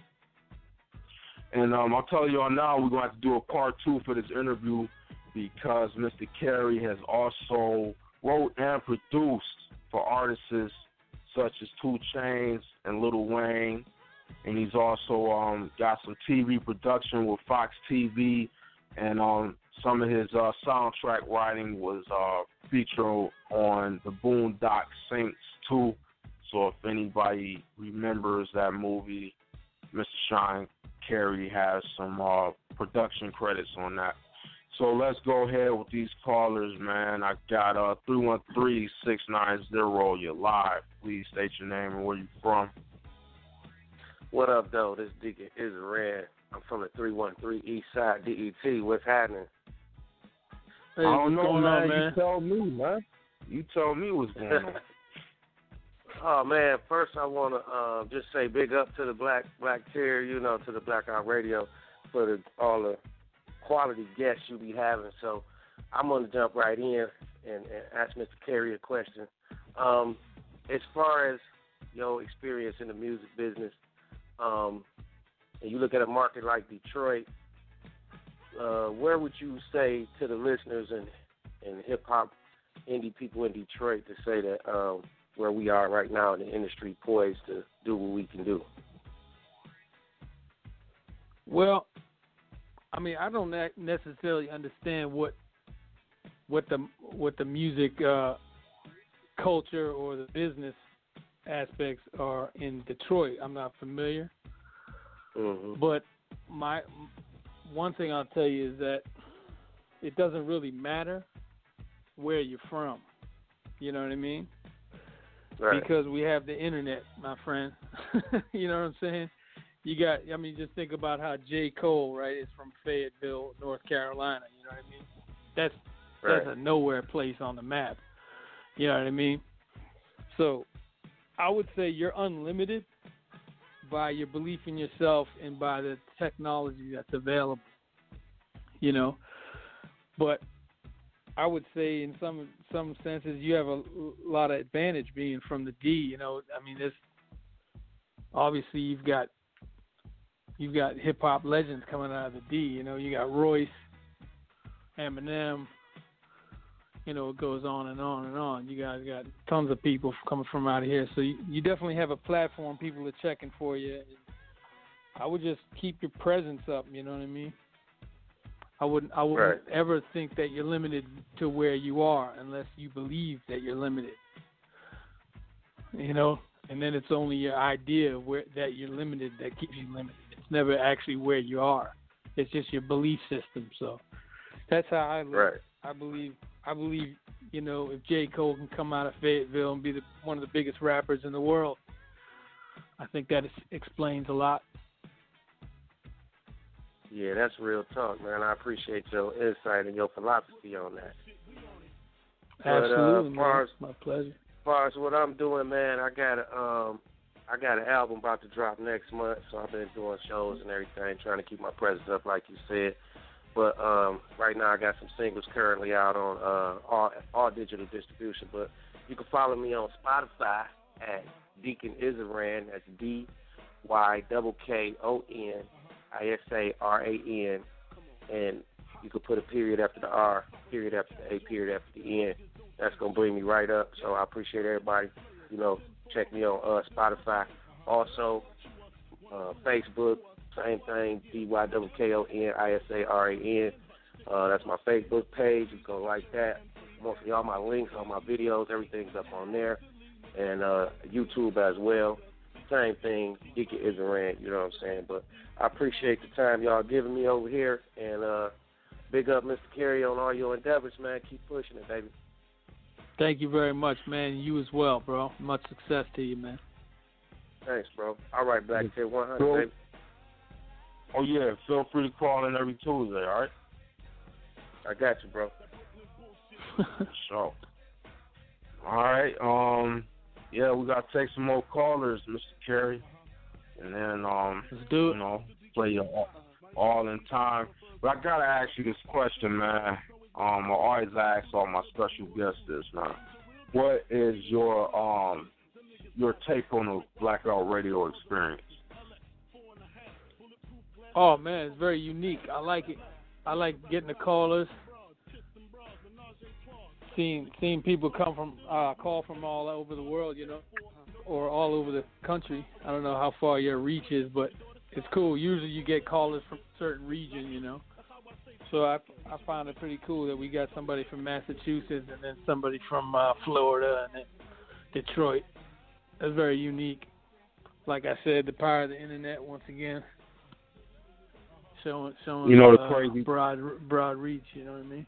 And um, I'll tell y'all now, we're going to have to do a part two for this interview because Mister Carey has also wrote and produced for artists such as two Chainz and Lil Wayne. And he's also um, got some T V production with Fox T V. And um, some of his uh, soundtrack writing was uh, featured on the Boondock Saints two. So if anybody remembers that movie, Mister Sean Carey has some uh, production credits on that. So let's go ahead with these callers, man. I got uh, three one three, six nine zero. You're live. Please state your name and where you're from. What up, though? This Deacon is Red. I'm from the three one three East Side D E T. What's happening? Hey, I don't know, going man. on, man. You tell me, man. You tell me what's going on. Oh, man, first I want to uh, just say big up to the Black Black Tier, you know, to the Blackout Radio for the, all the quality guests you be having. So I'm going to jump right in and, and ask Mister Carey a question. Um, as far as your experience in the music business, um, and you look at a market like Detroit, uh, where would you say to the listeners and, and hip-hop indie people in Detroit to say that um, where we are right now in the industry poised to do what we can do? Well, I mean, I don't necessarily understand what what the what the music uh, culture or the business aspects are in Detroit. I'm not familiar, mm-hmm. but my one thing I'll tell you is that it doesn't really matter where you're from. You know what I mean? Right. Because we have the internet, my friend. You know what I'm saying? You got, I mean, just think about how J. Cole, right, is from Fayetteville, North Carolina. You know what I mean? That's right. that's a nowhere place on the map. You know what I mean? So I would say you're unlimited by your belief in yourself and by the technology that's available. You know, but I would say in some some senses you have a lot of advantage being from the D. You know, I mean, there's obviously you've got you've got hip hop legends coming out of the D. You know, you got Royce, Eminem, you know, it goes on and on and on. You guys got tons of people coming from out of here, so you, you definitely have a platform. People are checking for you. I would just keep your presence up. You know what I mean? I wouldn't. I wouldn't Right. ever think that you're limited to where you are unless you believe that you're limited. You know, and then it's only your idea of where that you're limited that keeps you limited. It's never actually where you are. It's just your belief system. So that's how I live. Right. I believe. I believe. You know, if J. Cole can come out of Fayetteville and be the, one of the biggest rappers in the world, I think that is, explains a lot. Yeah, that's real talk, man. I appreciate your insight and your philosophy on that. Absolutely, but, uh, far as, man. My pleasure. As far as what I'm doing, man, I got a, um, I got an album about to drop next month, so I've been doing shows and everything, trying to keep my presence up, like you said. But um, right now, I got some singles currently out on uh, all all digital distribution. But you can follow me on Spotify at Deacon Isaran. That's D Y K K O N I S A R A N, and you can put a period after the R, period after the A, period after the N. That's going to bring me right up, so I appreciate everybody, you know, check me on uh, Spotify. Also, uh, Facebook, same thing, D Y K K O N I S A R A N. Uh, that's my Facebook page. You can like that. Mostly all my links, all my videos, everything's up on there. And uh, YouTube as well. Same thing, Deacon Isaran, you know what I'm saying? But I appreciate the time y'all giving me over here. And uh, big up Mister Carey on all your endeavors, man. Keep pushing it, baby. Thank you very much, man. You as well, bro. Much success to you, man. Thanks, bro. All right, Black Tier one hundred, Cool. baby. Oh, yeah. Feel free to call in every Tuesday, all right? I got you, bro. So, all right. Um, yeah, we got to take some more callers, Mister Carey. And then, um, Let's do it. you know, play you all, all in time. But I got to ask you this question, man. Um, I always ask all my special guests this, man. What is your um your take on the Blackout Radio experience? Oh man, it's very unique. I like it. I like getting the callers, seeing seeing people come from uh, call from all over the world, you know, or all over the country. I don't know how far your reach is, but it's cool. Usually you get callers from a certain region, you know. So I I find it pretty cool that we got somebody from Massachusetts and then somebody from uh, Florida and then Detroit. That's very unique. Like I said, the power of the internet once again. Showing, showing You know the uh, crazy broad, broad reach. You know what I mean?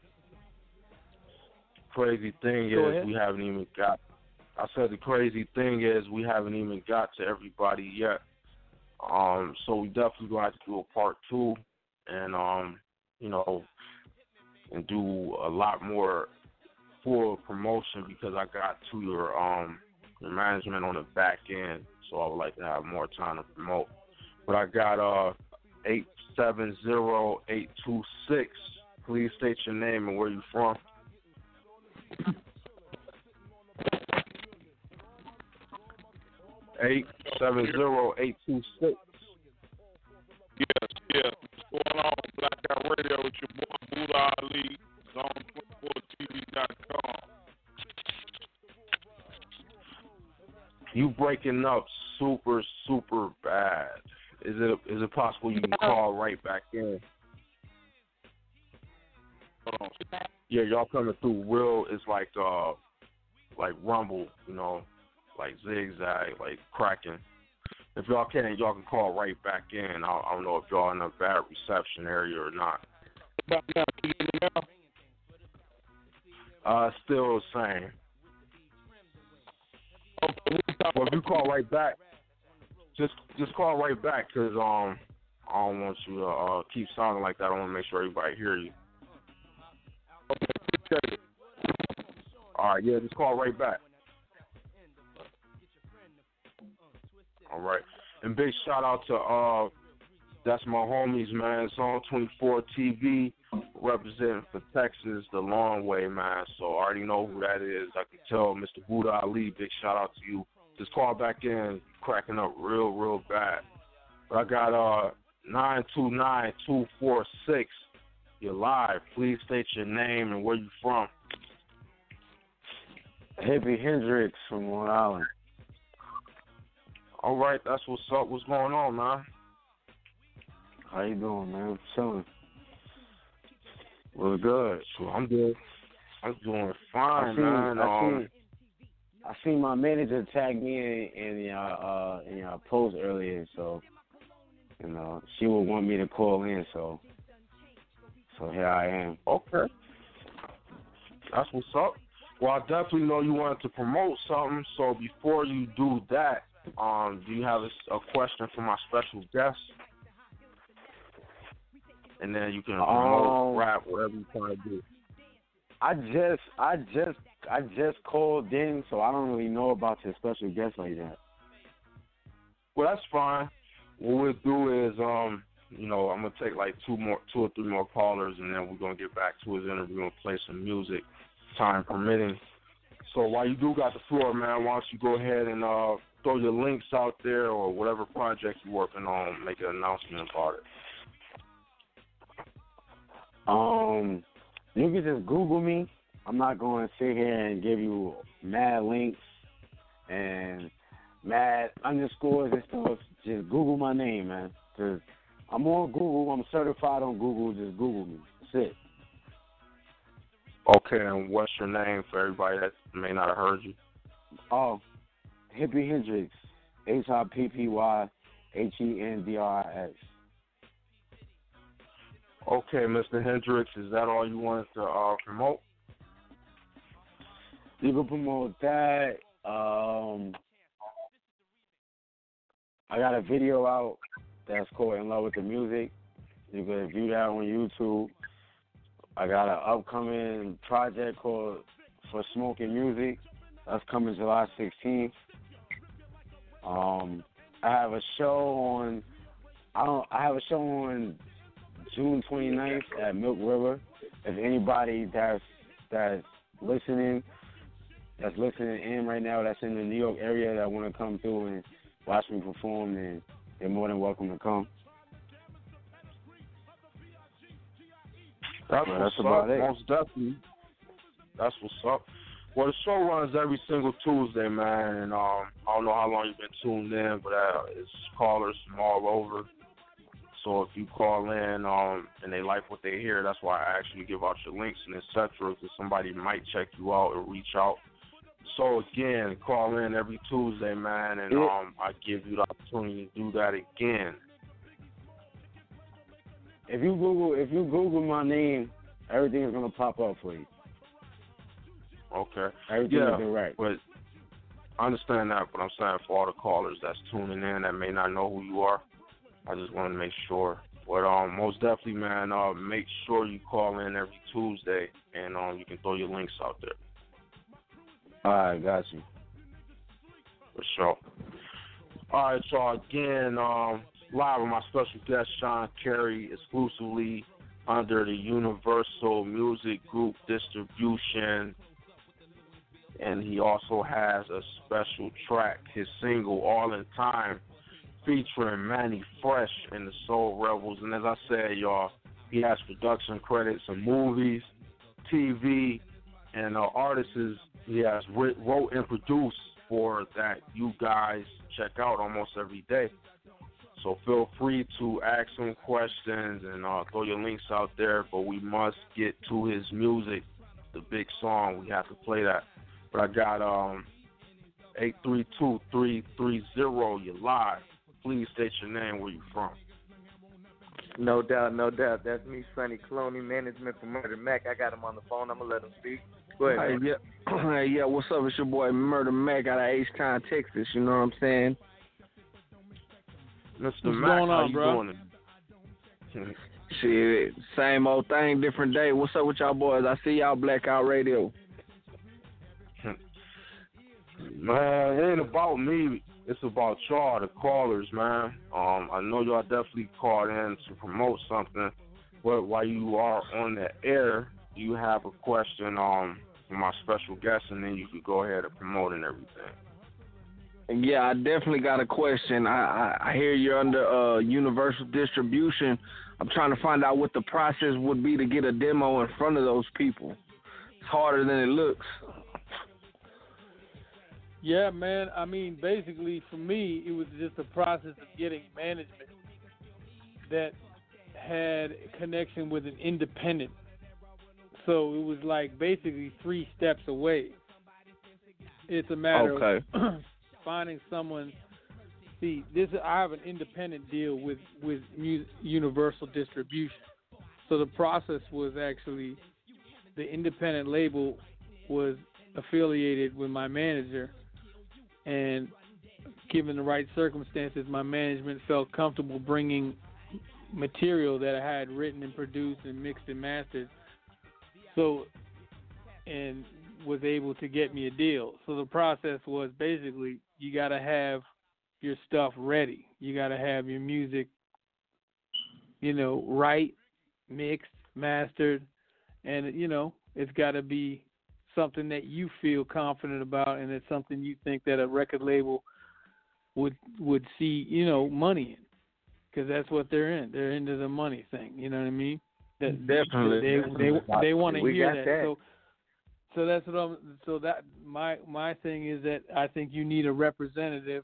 Crazy thing Go is ahead. we haven't even got. I said the crazy thing is we haven't even got to everybody yet. Um, so we definitely going to have to do a part two, and um, you know, and do a lot more full promotion because I got to your um your management on the back end, so I would like to have more time to promote. But I got uh. eight seven zero eight two six. Please state your name and where you're from. eight seven zero eight two six. Yes, yes. What's going on? Blackout Radio with your boy Buddha Ali, zone twenty-four T V dot com. You breaking up super, super bad. Is it is it possible you can call right back in? Yeah, y'all coming through real. It's like uh, like rumble, you know, like zigzag, like cracking. If y'all can, y'all can call right back in. I, I don't know if y'all in a bad reception area or not. Uh, still the same. Well, if you call right back, just just call right back, cause um I don't want you to uh, keep sounding like that. I want to make sure everybody hear you. Okay. All right, yeah, just call right back. All right, and big shout out to uh, that's my homies, man. Zone twenty-four T V, representing for Texas the long way, man. So I already know who that is. I can tell, Mister Buddha Ali. Big shout out to you. Just call back in, cracking up real, real bad. But I got uh nine two nine two four six. You're live. Please state your name and where you from. Hippie Hendrix from Long Island. All right, that's what's up. What's going on, man? How you doing, man? Chilling. We're good. So I'm good. I'm doing fine, I seen, man. I um, seen, I seen my manager tag me in in your uh in your post earlier, so you know she would want me to call in, so so here I am. Okay, that's what's up. Well, I definitely know you wanted to promote something, so before you do that, um, do you have a, a question for my special guest? And then you can promote, Um, rap, whatever you try to do. I just I just I just called in, so I don't really know about your special guest like that. Well, that's fine. What we'll do is, um, you know, I'm gonna take like two more, two or three more callers, and then we're gonna get back to his interview and play some music, time permitting. So while you do got the floor, man, why don't you go ahead and uh, throw your links out there or whatever project you're working on, make an announcement about it. Um, you can just Google me. I'm not going to sit here and give you mad links and mad underscores and stuff. Just Google my name, man. Cause I'm on Google. I'm certified on Google. Just Google me. That's it. Okay, and what's your name for everybody that may not have heard you? Oh, Hippie Hendrix. H I P P Y H E N D R I X. Okay, Mister Hendrix, is that all you wanted to uh, promote? You can promote that. Um, I got a video out that's called In Love with the Music. You can view that on YouTube. I got an upcoming project called For Smoking Music. That's coming July sixteenth. Um, I have a show on. I don't. I have a show on June twenty-ninth at Milk River. If anybody that's that's listening, that's listening in right now, that's in the New York area that want to come through and watch me perform, then they're more than welcome to come. That's, well, what's that's about up, it. Most definitely. That's what's up. Well, the show runs every single Tuesday, man, and um, I don't know how long you've been tuned in, but uh, it's callers from all over. So if you call in um, and they like what they hear, that's why I actually give out your links and et cetera, because somebody might check you out or reach out. So again, call in every Tuesday, man, and um, I give you the opportunity to do that again. If you Google, if you Google my name, everything is gonna pop up for you. Okay. Everything yeah, is direct. But I understand that, but I'm saying for all the callers that's tuning in that may not know who you are, I just want to make sure. But um, most definitely, man, uh, make sure you call in every Tuesday, and um, you can throw your links out there. All right, got you. For sure. All right, so again, um, live with my special guest, Sean Carey, exclusively under the Universal Music Group distribution. And he also has a special track, his single, All in Time, featuring Manny Fresh and the Soul Rebels. And as I said, y'all, he has production credits in movies, T V, and uh, artists he has writ- wrote and produced for that you guys check out almost every day. So feel free to ask him questions and uh, throw your links out there, but we must get to his music, the big song. We have to play that. But I got um eight three two, three three zero, you're live. Please state your name, where you from. No doubt, no doubt. That's me, Sonny Cloney, management for Murder Mac. I got him on the phone. I'm going to let him speak. Go ahead. Hey, yeah. Hey, yeah, what's up? It's your boy Murder Mac out of H-Town, Texas. You know what I'm saying? Mister What's Mac, going how on, you bro? doing? Shit, same old thing, different day. What's up with y'all boys? I see y'all Blackout Radio. Man, it ain't about me. It's about y'all, the callers, man. Um, I know y'all definitely called in to promote something, but while you are on the air, you have a question um, for my special guest, and then you could go ahead and promote and everything. Yeah, I definitely got a question. I, I, I hear you're under uh, Universal Distribution. I'm trying to find out what the process would be to get a demo in front of those people. It's harder than it looks. Yeah, man. I mean, basically, for me, it was just a process of getting management that had a connection with an independent. So it was like basically three steps away. It's a matter Okay. of finding someone. See, this I have an independent deal with with mu- Universal Distribution. So the process was actually the independent label was affiliated with my manager, and given the right circumstances, my management felt comfortable bringing material that I had written and produced and mixed and mastered. So, and was able to get me a deal. So the process was basically you got to have your stuff ready. You got to have your music, you know, right, mixed, mastered, and, you know, it's got to be something that you feel confident about, and it's something you think that a record label would would see, you know, money in, because that's what they're in. They're into the money thing. You know what I mean? That Definitely. They they they want to We hear got that. that. So so that's what I'm. So that my my thing is that I think you need a representative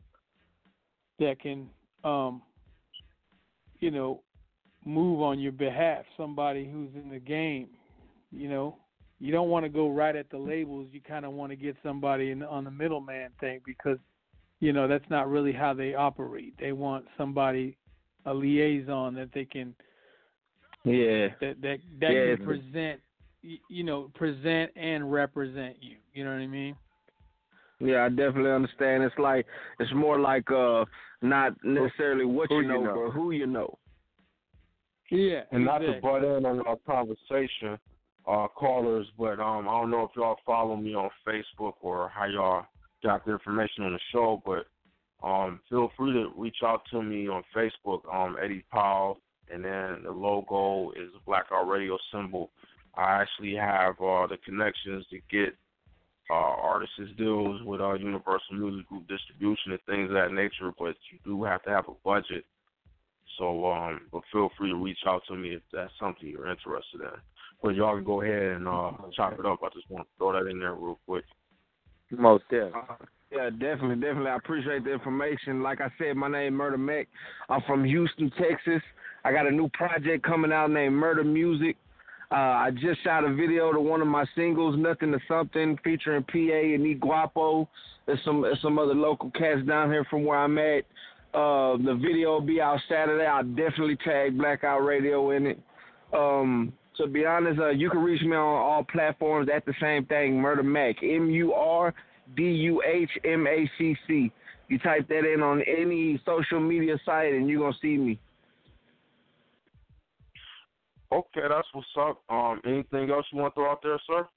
that can, um, you know, move on your behalf. Somebody who's in the game. You know, you don't want to go right at the labels. You kind of want to get somebody in on the middleman thing, because, you know, that's not really how they operate. They want somebody, a liaison that they can, Yeah. that that, that Yeah, can present, y- you know, present and represent you. You know what I mean? Yeah, I definitely understand. It's like it's more like uh not necessarily what Who you you know, know. but who you know. Yeah, And not to exactly. butt in on our conversation, uh, callers, but um, I don't know if y'all follow me on Facebook or how y'all got the information on the show, but um, feel free to reach out to me on Facebook, um, Eddie Powell, and then the logo is a Blackout Radio symbol. I actually have uh, the connections to get uh, artists' deals with uh, Universal Music Group distribution and things of that nature, but you do have to have a budget. So, um, but feel free to reach out to me if that's something you're interested in. But y'all can go ahead and uh, chop it up. I just want to throw that in there real quick. Most definitely. Uh, yeah, definitely, definitely. I appreciate the information. Like I said, my name is Murder Mac. I'm from Houston, Texas. I got a new project coming out named Murder Music. Uh, I just shot a video to one of my singles, Nothing to Something, featuring P A and E Guapo. There's some there's some other local cats down here from where I'm at. Uh, the video will be out Saturday. I'll definitely tag Blackout Radio in it. Um, to be honest, uh, you can reach me on all platforms at the same thing, Murder Mac, M U R D U H M A C C. You type that in on any social media site and you're going to see me. Okay, that's what's up. Um, anything else you want to throw out there, sir?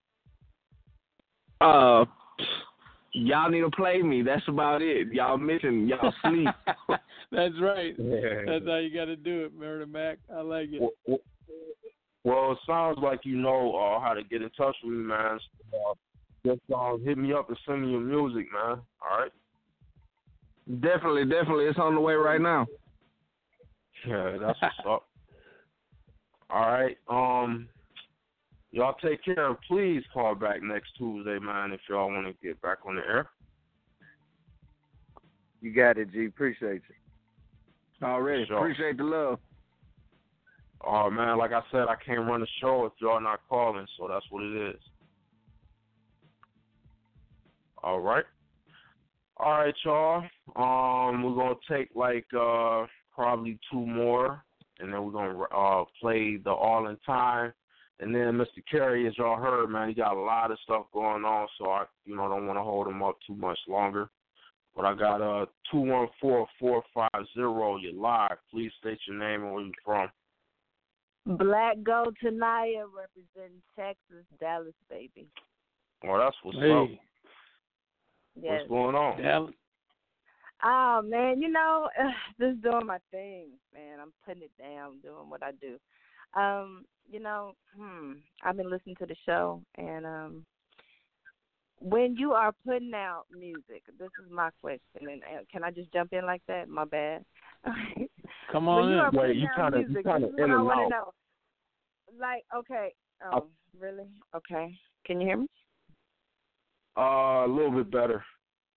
Uh, y'all need to play me. That's about it. Y'all missing. Y'all sleep. That's right. Yeah. That's how you got to do it, Murder Mac. I like it. Well, well, it sounds like you know uh, how to get in touch with me, man. So, uh, just uh, hit me up and send me your music, man. All right? Definitely, definitely. It's on the way right now. Yeah, that's what's up. All right. Um, y'all take care, and please call back next Tuesday, man, if y'all want to get back on the air. You got it, G. Appreciate you. Already. Sure. Appreciate the love. Oh, man, like I said, I can't run the show if y'all not calling, so that's what it is. All right. All right, y'all. Um, we're going to take, like, uh, probably two more, and then we're going to uh, play the All in Time. And then Mister Carey, as y'all heard, man, he got a lot of stuff going on, so I, you know, don't want to hold him up too much longer. But I got uh two one four, four five zero. You're live. Please state your name and where you're from. Black Gold Tanaya representing Texas, Dallas, baby. Oh, that's what's Hey. up. Yes. What's going on? Dallas. Oh, man, you know, uh, just doing my thing, man. I'm putting it down, doing what I do. Um, you know, hmm, I've been listening to the show, and um, when you are putting out music, this is my question, and uh, can I just jump in like that? My bad. Come when on you in. are Wait, putting you out kinda- you music, kinda this is what in I and want to out. know. Like, okay, oh, really? Okay. Can you hear me? Uh, a little bit better.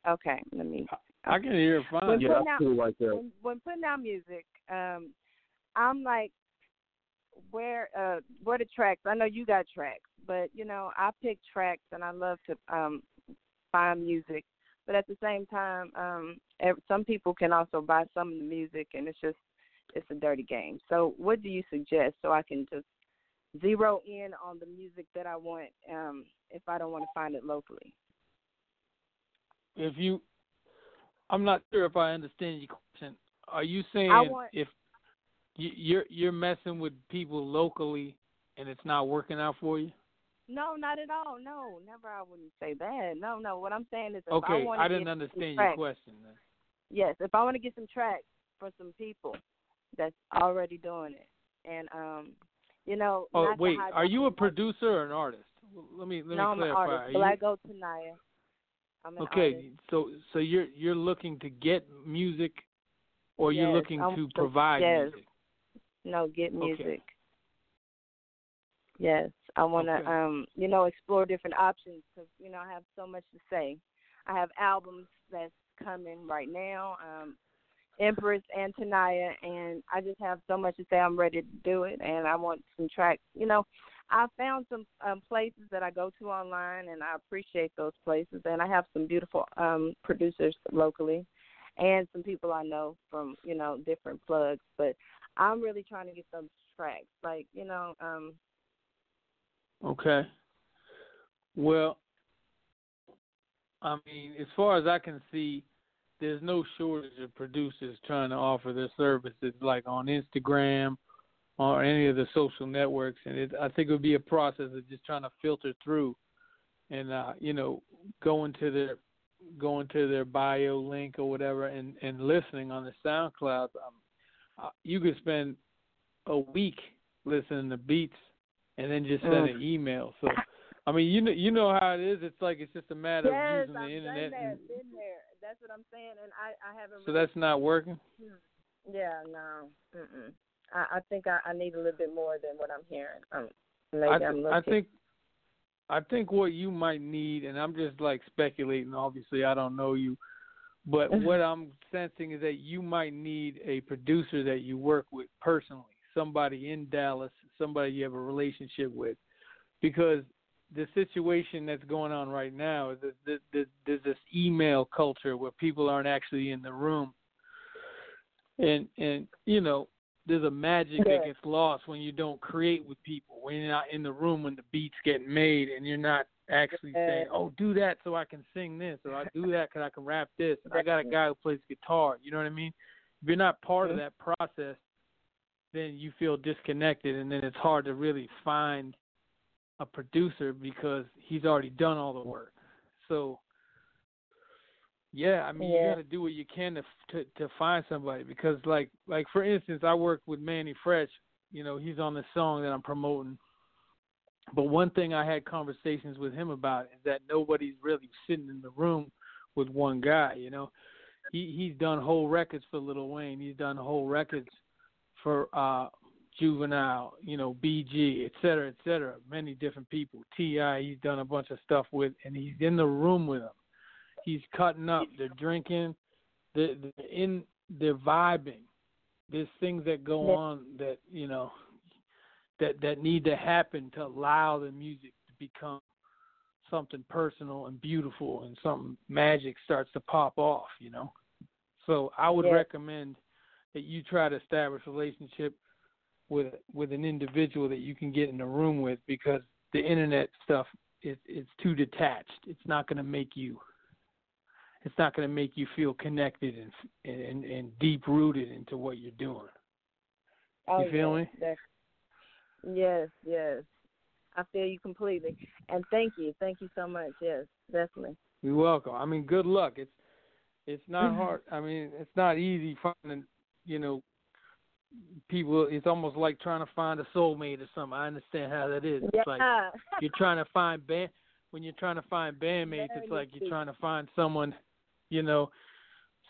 Okay, let me. I can hear it fine. When Yeah, putting I out, feel like that. when, when putting out music, um, I'm like, where uh, where the tracks? I know you got tracks, but you know, I pick tracks, and I love to um find music. But at the same time, um, ev- some people can also buy some of the music, and it's just it's a dirty game. So, what do you suggest so I can just zero in on the music that I want um, if I don't want to find it locally? If you, I'm not sure if I understand your question. Are you saying I want, if you, you're you're messing with people locally and it's not working out for you? No, not at all. No, never. I wouldn't say that. No, no. What I'm saying is, if I Okay, want I to didn't get understand some your tracks, question then. yes, if I want to get some tracks for some people that's already doing it, and um, you know, Oh not to wait, hijack are you a the market. producer or an artist? Let me let No, me I'm an clarify. artist. Are Black you, Gold Tanaya. I'm an okay, artist. so so you're you're looking to get music, or you're Yes, looking I'm to the- provide yes. music? No, get music. Okay. Yes, I want to, Okay. um, you know, explore different options because, you know, I have so much to say. I have albums that's coming right now, um, Empress and Tanaya, and I just have so much to say. I'm ready to do it, and I want some tracks. You know, I found some um, places that I go to online, and I appreciate those places, and I have some beautiful um, producers locally and some people I know from, you know, different plugs, but I'm really trying to get those tracks, like, you know, um, Okay. Well, I mean, as far as I can see, there's no shortage of producers trying to offer their services, like on Instagram or any of the social networks, and it, I think it would be a process of just trying to filter through, and uh, you know, going to their going to their bio link or whatever, and, and listening on the SoundCloud. Um, uh, you could spend a week listening to beats and then just send an email. So, I mean, you know, you know how it is. It's like it's just a matter yes, of using the I've internet. done that, and- been there. That's what I'm saying, and I, I haven't. so really, that's not working. Yeah, no. Mm-mm. I, I think I, I need a little bit more than what I'm hearing. Um, maybe I, I'm th- looking. I think, I think what you might need, and I'm just like speculating. Obviously, I don't know you, but what I'm sensing is that you might need a producer that you work with personally, somebody in Dallas, somebody you have a relationship with, because the situation that's going on right now is that th- th- there's this email culture where people aren't actually in the room, and and you know there's a magic Yeah. that gets lost when you don't create with people, when you're not in the room when the beats get made, and you're not actually Yeah. saying, oh, do that so I can sing this, or I do that because I can rap this, and I got a guy who plays guitar. You know what I mean? If you're not part of that process, then you feel disconnected, and then it's hard to really find a producer because he's already done all the work. So, yeah, I mean, you Yeah. got to do what you can to, to to find somebody, because, like, like for instance, I work with Manny Fresh. You know, he's on the song that I'm promoting. But one thing I had conversations with him about is that nobody's really sitting in the room with one guy. You know, he he's done whole records for Lil Wayne. He's done whole records for uh, Juvenile, you know, B G, et cetera, et cetera, many different people. T I, he's done a bunch of stuff with, and he's in the room with them. He's cutting up. They're drinking. They're, they're in. They're vibing. There's things that go Yeah. on that, you know, that that need to happen to allow the music to become something personal and beautiful, and something magic starts to pop off, you know. So I would Yeah. recommend that you try to establish a relationship with with an individual that you can get in the room with, because the internet stuff is it's too detached. It's not going to make you. It's not going to make you feel connected and and, and deep rooted into what you're doing. Oh, You feel yes, me? def- Yes, yes. I feel you completely. And thank you. Thank you so much. Yes, definitely. You're welcome. I mean, good luck. It's it's not hard. I mean, it's not easy finding, you know, people. It's almost like trying to find a soulmate or something. I understand how that is. It's like Yeah. you're trying to find band when you're trying to find bandmates. It's like you're trying to find someone, you know,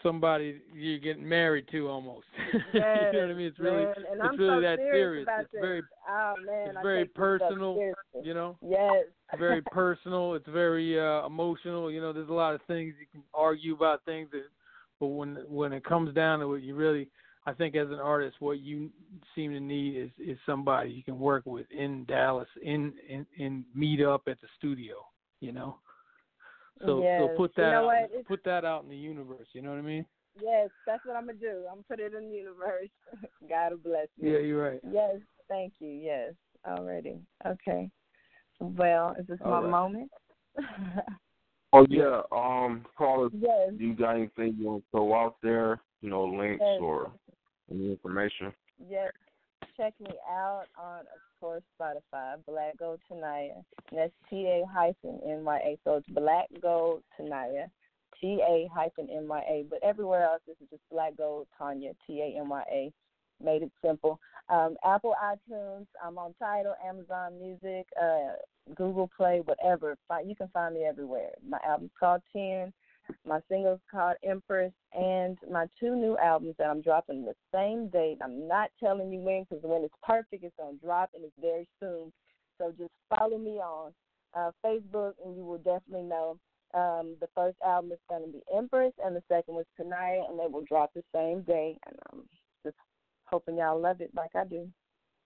somebody you're getting married to almost. Yes, you know what I mean? It's really, man. And it's I'm really so that serious serious. about It's this. very, oh man, it's I very take this stuff personal. seriously. You know. Yes. It's very personal. It's very uh, emotional. You know, there's a lot of things you can argue about things, that, but when when it comes down to it, you really, I think as an artist, what you seem to need is, is somebody you can work with in Dallas, in in, in meet up at the studio. You know. So yes. so put that you know out, what? put that out in the universe. You know what I mean? Yes, that's what I'm gonna do. I'm gonna put it in the universe. God bless me. Yeah, you're right. Yes, thank you. Yes, already. Okay. Well, is this All my right. moment? Oh yeah, um, callers, Yes. you got anything you want to throw out there? You know, links Yes. or any information? Yes. Check me out on, of course, Spotify, Black Gold Tanaya. And that's T A hyphen N Y A. So it's Black Gold Tanaya, T A hyphen N Y A. But everywhere else, this is just Black Gold Tanya, T A N Y A. Made it simple. Um, Apple iTunes, I'm on Tidal, Amazon Music, uh, Google Play, whatever. You can find me everywhere. My album's called ten. My single's called Empress, and my two new albums that I'm dropping the same date. I'm not telling you when, because when it's perfect, it's going to drop, and it's very soon. So just follow me on uh, Facebook, and you will definitely know. Um, the first album is going to be Empress, and the second was Tonight, and they will drop the same day. And I'm just hoping y'all love it like I do.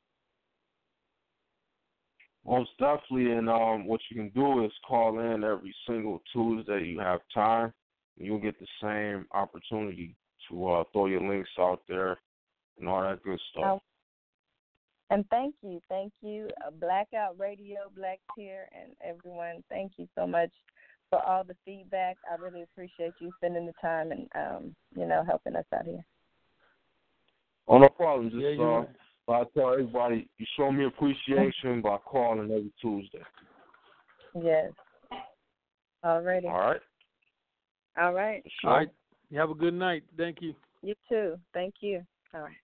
Most definitely, and um, what you can do is call in every single Tuesday you have time. You'll get the same opportunity to uh, throw your links out there and all that good stuff. Um, and thank you, thank you, uh, Blackout Radio, Black Tier, and everyone. Thank you so much for all the feedback. I really appreciate you spending the time and um, you know, helping us out here. Oh, no problem. Just Yeah, you're uh, right. I tell everybody, you show me appreciation by calling every Tuesday. Yes. Alrighty. All right. All right. All right. You have a good night. Thank you. You too. Thank you. All right.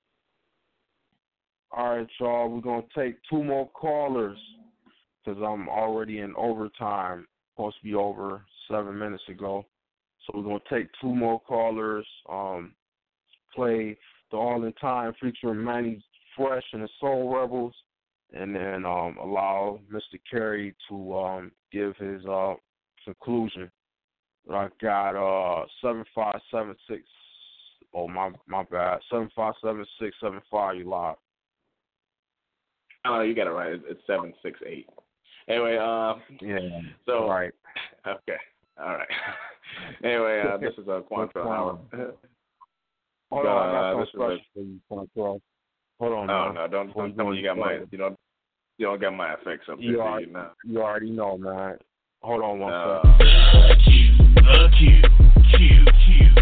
All right, y'all. We're going to take two more callers because I'm already in overtime. Supposed to be over seven minutes ago. So we're going to take two more callers, um, play the All in Time featuring Manny Fresh and the Soul Rebels, and then um, allow Mister Carey to um, give his uh, conclusion. I got uh, seven five seven six, oh, my my bad, seven five seven six seven five, you live. Oh, you got it right. It's seven six eight. Anyway, uh, yeah. So all right. Okay. All right. Anyway, uh, this is a Quantra Howard. Hold on, I got uh, some this is special a, for you, Quantra. Hold on, no, man. no, don't don't tell me you got my you don't you don't got my effects up there. You do already, you, no. you already know, man. Hold on one Uh, second. Q, the Q, Q, Q,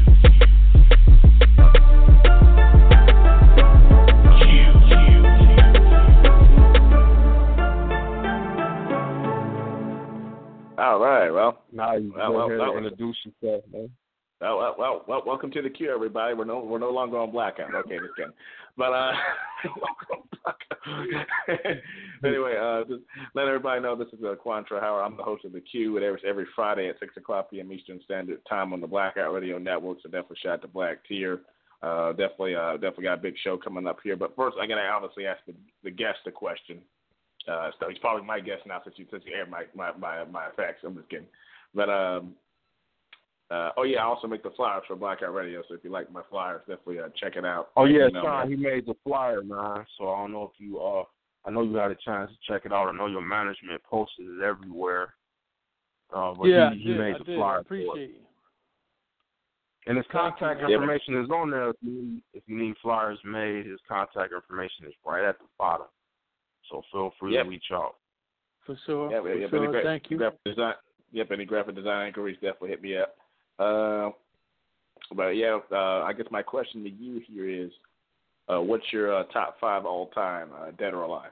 All right, well, now you well, go well, ahead well, and introduce yourself, man. Well, well, well, well, welcome to the Q, everybody. We're no, we're no longer on Blackout. Okay, just kidding. But uh, welcome Blackout. Anyway, uh, just let everybody know this is uh, Quantra Howard. I'm the host of the Q. Every every Friday at six o'clock p.m. Eastern Standard Time on the Blackout Radio Network. So definitely shout out to Black Tier. Uh, definitely, uh, definitely got a big show coming up here. But first, I gotta obviously ask the, the guest a question. Uh, so he's probably my guest now since you since you aired my my my, my effects. I'm just kidding. But um. Uh, oh yeah, I also make the flyers for Blackout Radio. So if you like my flyers, definitely uh, check it out. Oh yeah, you know, Sean, he made the flyer, man. So I don't know if you uh, I know you had a chance to check it out. I know your management posted it everywhere. Uh, but yeah, he, I he did. made I the did. flyer. I appreciate you. And his Thank contact you. information is on there. If you need, if you need flyers made, his contact information is right at the bottom. So feel free Yep. to reach out. For sure. Yep, For yep, sure. any gra- Thank you. Graphic design, yep, any graphic design inquiries, definitely hit me up. Uh, but yeah, uh, I guess my question to you here is, uh, what's your uh, top five all time, uh, dead or alive?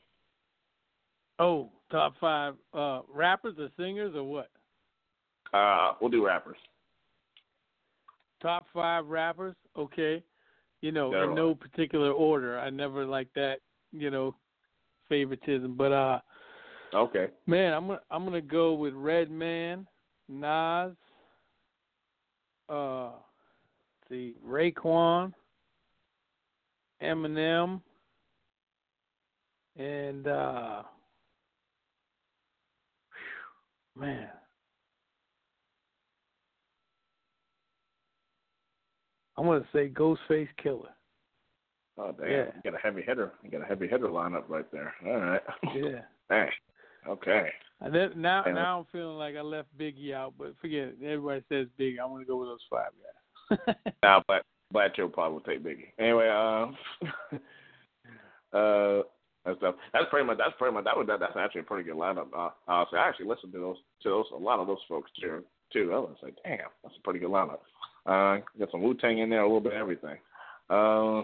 Oh, top five uh, rappers or singers or what? Uh, we'll do rappers. Top five rappers, okay. You know, Dead or in no particular order. I never like that, you know, favoritism. But uh, okay, man, I'm gonna I'm gonna go with Redman, Nas, uh, the Raekwon, Eminem, and uh, whew, man, I want to say Ghostface Killer. Oh damn! Yeah. You got a heavy hitter. You got a heavy hitter lineup right there. All right. Yeah. Dang. Okay. And then, now, Damn. now I'm feeling like I left Biggie out, but forget it. Everybody says Biggie. I want to go with those five guys. Now, Black Black Joe probably will take Biggie. Anyway, um, uh, that's stuff. That's pretty much. That's pretty much. That was that. That's actually a pretty good lineup. Uh, honestly, I actually listened to those to those a lot of those folks too. Too. I was like, damn, that's a pretty good lineup. Uh, got some Wu-Tang in there, a little bit of everything. Uh,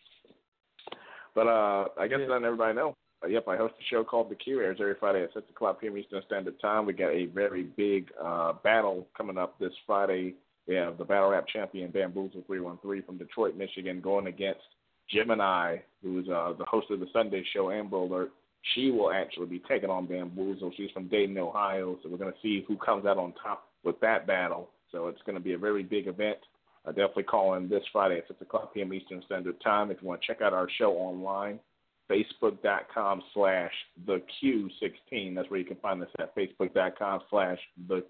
but uh, I guess yeah. letting everybody know. Uh, yep, I host a show called The Q. Airs every Friday at six o'clock p.m. Eastern Standard Time. We got a very big uh, battle coming up this Friday. We have the Battle Rap Champion, Bamboozle three one three from Detroit, Michigan, going against Gemini, who's uh, the host of the Sunday show, Amber Alert. She will actually be taking on Bamboozle. She's from Dayton, Ohio, so we're going to see who comes out on top with that battle. So it's going to be a very big event. Uh, definitely call in this Friday at six o'clock p.m. Eastern Standard Time. If you want to check out our show online, Facebook.com slash the Q16. That's where you can find us at Facebook.com slash the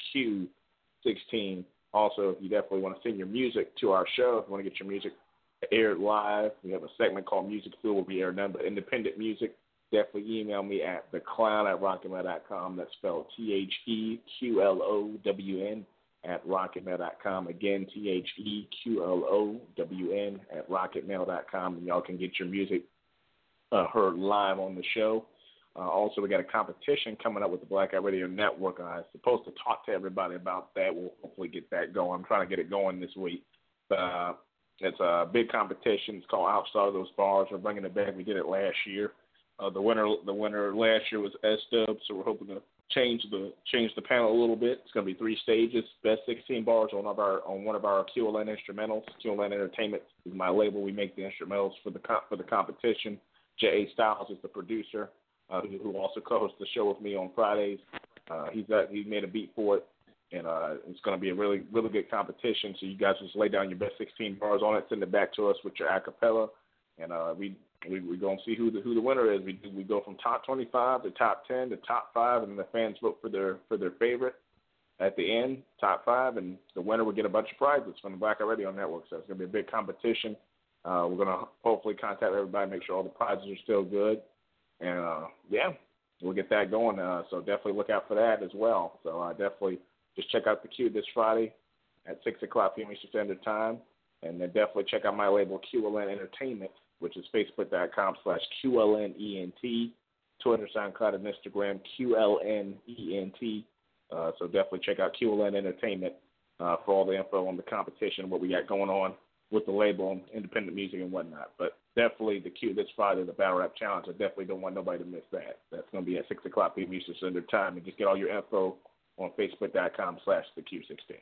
Q16. Also, you definitely want to send your music to our show. If you want to get your music aired live, we have a segment called Music Flu. Will be aired none but independent music. Definitely email me at theclown at rocketmail dot com. That's spelled T H E Q L O W N at rocketmail dot com. Again, T H E Q L O W N at rocketmail dot com. And y'all can get your music Uh, heard live on the show. Uh, also, we got a competition coming up with the Black Eye Radio Network. I'm supposed to talk to everybody about that. We'll hopefully get that going. I'm trying to get it going this week. Uh, it's a big competition. It's called Outstar Those Bars. We're bringing it back. We did it last year. Uh, the winner, the winner last year was S-Dub, so we're hoping to change the change the panel a little bit. It's going to be three stages. Best sixteen bars on one of our on one of our Q L N instrumentals. Q L N Entertainment is my label. We make the instrumentals for the for the competition. J A Styles is the producer, uh, who, who also co-hosts the show with me on Fridays. Uh, he's got, he's made a beat for it, and uh, it's going to be a really really good competition. So you guys just lay down your best sixteen bars on it, send it back to us with your acapella, and uh, we we we gonna see who the who the winner is. We do, we go from top twenty-five to top ten to top five, and the fans vote for their for their favorite at the end, top five, and the winner will get a bunch of prizes from the Black Eye Radio Network. So it's going to be a big competition. Uh, we're going to hopefully contact everybody, make sure all the prizes are still good. And, uh, yeah, we'll get that going. Uh, so definitely look out for that as well. So uh, definitely just check out the Q this Friday at six o'clock p.m. Eastern Standard Time. And then definitely check out my label, Q L N Entertainment, which is Facebook.com slash QLNENT, Twitter, SoundCloud, and Instagram, Q L N E N T. Uh, so definitely check out Q L N Entertainment uh, for all the info on the competition, what we got going on with the label and independent music and whatnot. But definitely the Q this Friday, the Battle Rap Challenge, I definitely don't want nobody to miss that. That's going to be at six o'clock p.m. Eastern Standard Time. And just get all your info on Facebook.com slash the Q16.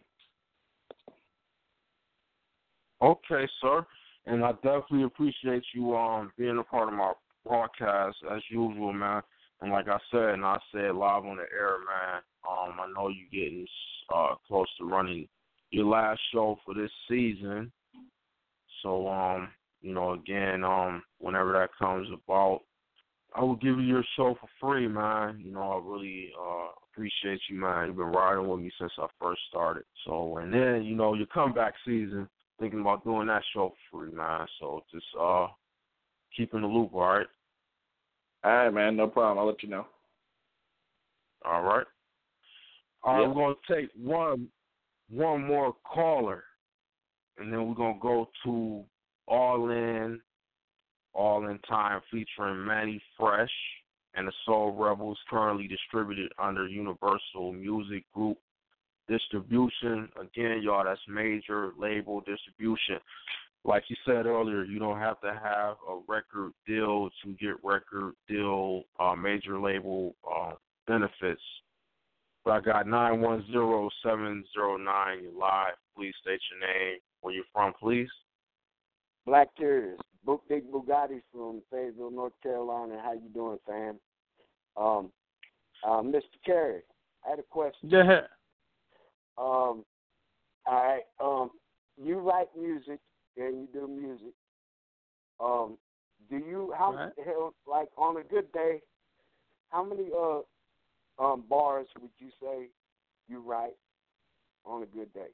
Okay, sir. And I definitely appreciate you um being a part of my broadcast as usual, man. And like I said, and I said live on the air, man, um, I know you're getting uh, close to running your last show for this season. So, um, you know, again, um, whenever that comes about, I will give you your show for free, man. You know, I really uh, appreciate you, man. You've been riding with me since I first started. So, and then, you know, your comeback season, thinking about doing that show for free, man. So just uh, keep in the loop, all right? All right, man, no problem. I'll let you know. All right. All right, Yep. we're going to take one, one more caller. And then we're going to go to All In, All In Time featuring Manny Fresh and the Soul Rebels, currently distributed under Universal Music Group Distribution. Again, y'all, that's major label distribution. Like you said earlier, you don't have to have a record deal to get record deal uh, major label uh, benefits. But I got nine one zero, seven zero nine. You're live. Please state your name. Where you from, please? Black Terriers, Big Bugatti from Fayetteville, North Carolina. How you doing, fam? Um, uh, Mister Carey, I had a question. Yeah. Um, All right. Um, you write music and you do music. Um, do you how Right. hell like on a good day? How many uh um bars would you say you write on a good day?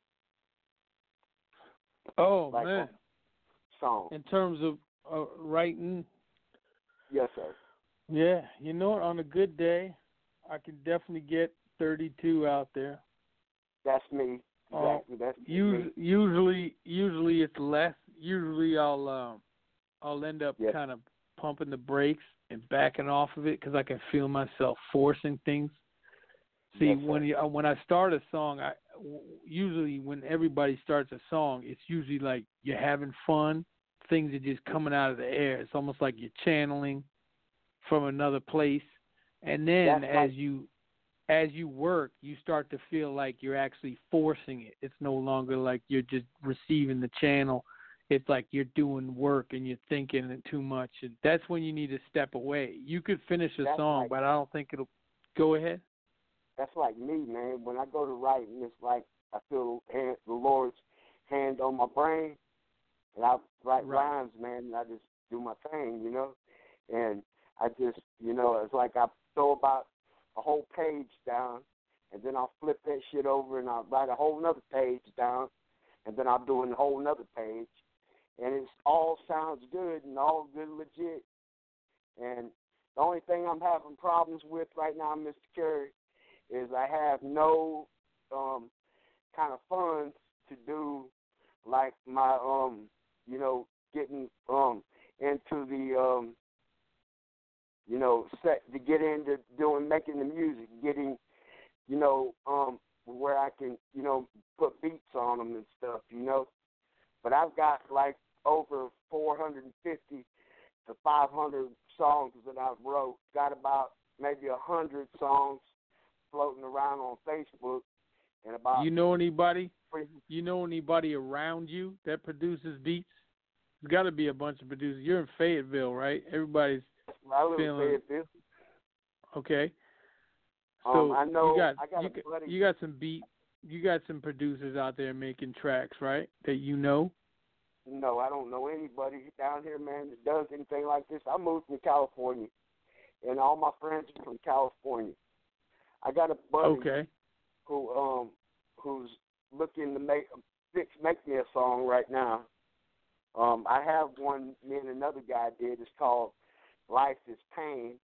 Oh Like man, song. in terms of uh, writing, Yes, sir. yeah, you know what? On a good day, I can definitely get thirty-two out there. That's me. Uh, Exactly. That's us- me. usually, usually it's less. Usually, I'll um, I'll end up Yes. kind of pumping the brakes and backing off of it because I can feel myself forcing things. See, Yes, when you, uh, when I start a song, I w- usually when everybody starts a song, it's usually like you're having fun. Things are just coming out of the air. It's almost like you're channeling from another place. And then That's as like- you as you work, you start to feel like you're actually forcing it. It's no longer like you're just receiving the channel. It's like you're doing work and you're thinking it too much. And that's when you need to step away. You could finish a That's song, like- but I don't think it'll go ahead. That's like me, man. When I go to writing, it's like I feel hand, the Lord's hand on my brain, and I write Right. rhymes, man, and I just do my thing, you know. And I just, you know, it's like I throw about a whole page down, and then I'll flip that shit over, and I'll write a whole nother page down, and then I'll do a whole nother page, and it all sounds good and all good legit. And the only thing I'm having problems with right now, Mister Curry, is I have no um, kind of funds to do like my um, you know, getting um into the um, you know, set to get into doing making the music, getting, you know, um, where I can, you know, put beats on them and stuff, you know. But I've got like over four hundred fifty to five hundred songs that I've wrote. Got about maybe a hundred songs floating around on Facebook, and about You know anybody? You know anybody around you that produces beats? There's got to be a bunch of producers. You're in Fayetteville, right? Everybody's I live in feeling Fayetteville. okay. Um, So I know you got I got you, a got- buddy. you got some beat. You got some producers out there making tracks, right? That you know. No, I don't know anybody down here, man, that does anything like this. I moved from California, and all my friends are from California. I got a buddy Okay. who um who's looking to make fix make me a song right now. Um, I have one me and another guy did. It's called Life is Pain,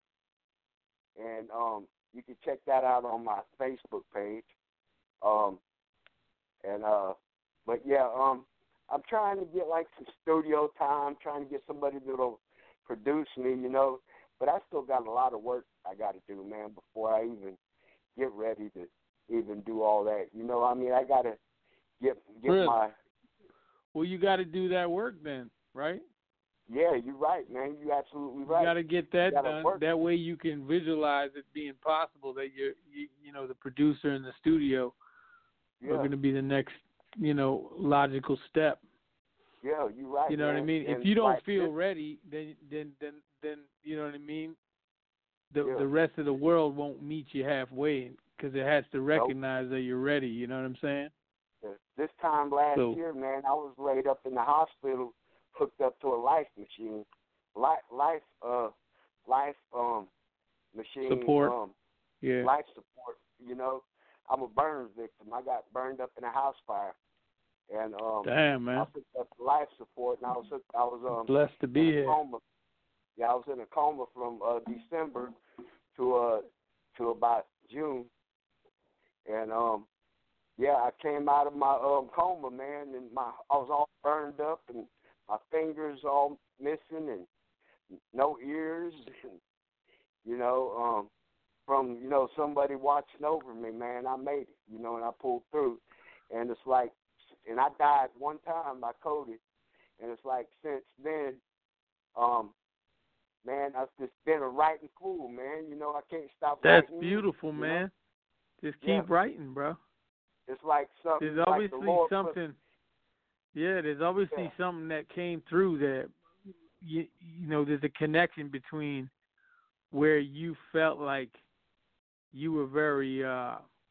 and um you can check that out on my Facebook page. Um, and uh, but yeah, um, I'm trying to get like some studio time, trying to get somebody that'll produce me, you know. But I still got a lot of work I got to do, man, before I even get ready to even do all that. You know, I mean, I got to get get Really? my. Well, you got to do that work then, right? Yeah, you're right, man. You're absolutely right. You got to get that You gotta done. work. That way you can visualize it being possible that you're, you, you know, the producer in the studio Yeah. are going to be the next, you know, logical step. Yeah, you're right. You know man. what I mean? And If you don't like feel this- ready, then then then then you know what I mean. The Yeah. the rest of the world won't meet you halfway because it has to recognize that you're ready. You know what I'm saying? This time last So- year, man, I was laid up in the hospital, hooked up to a life machine, life, life, uh, life, um, machine, Support. um, Yeah. life support. You know, I'm a burn victim. I got burned up in a house fire, and um, Damn, man. I was hooked up to life support, and I was hooked, I was um Blessed to be in a here. coma. Yeah, I was in a coma from uh, December to uh to about June, and um. Yeah, I came out of my um, coma, man, and my I was all burned up, and my fingers all missing, and no ears, and you know, um, from you know somebody watching over me, man. I made it, you know, and I pulled through, and it's like, and I died one time by COVID, and it's like since then, um, man, I've just been a writing fool, man. You know, I can't stop. That's writing, beautiful, you man. know? Just keep Yeah. writing, bro. It's like something. There's like the obviously Lord put- something. Yeah, there's obviously Yeah. something that came through that. You, you know, there's a connection between where you felt like you were very uh,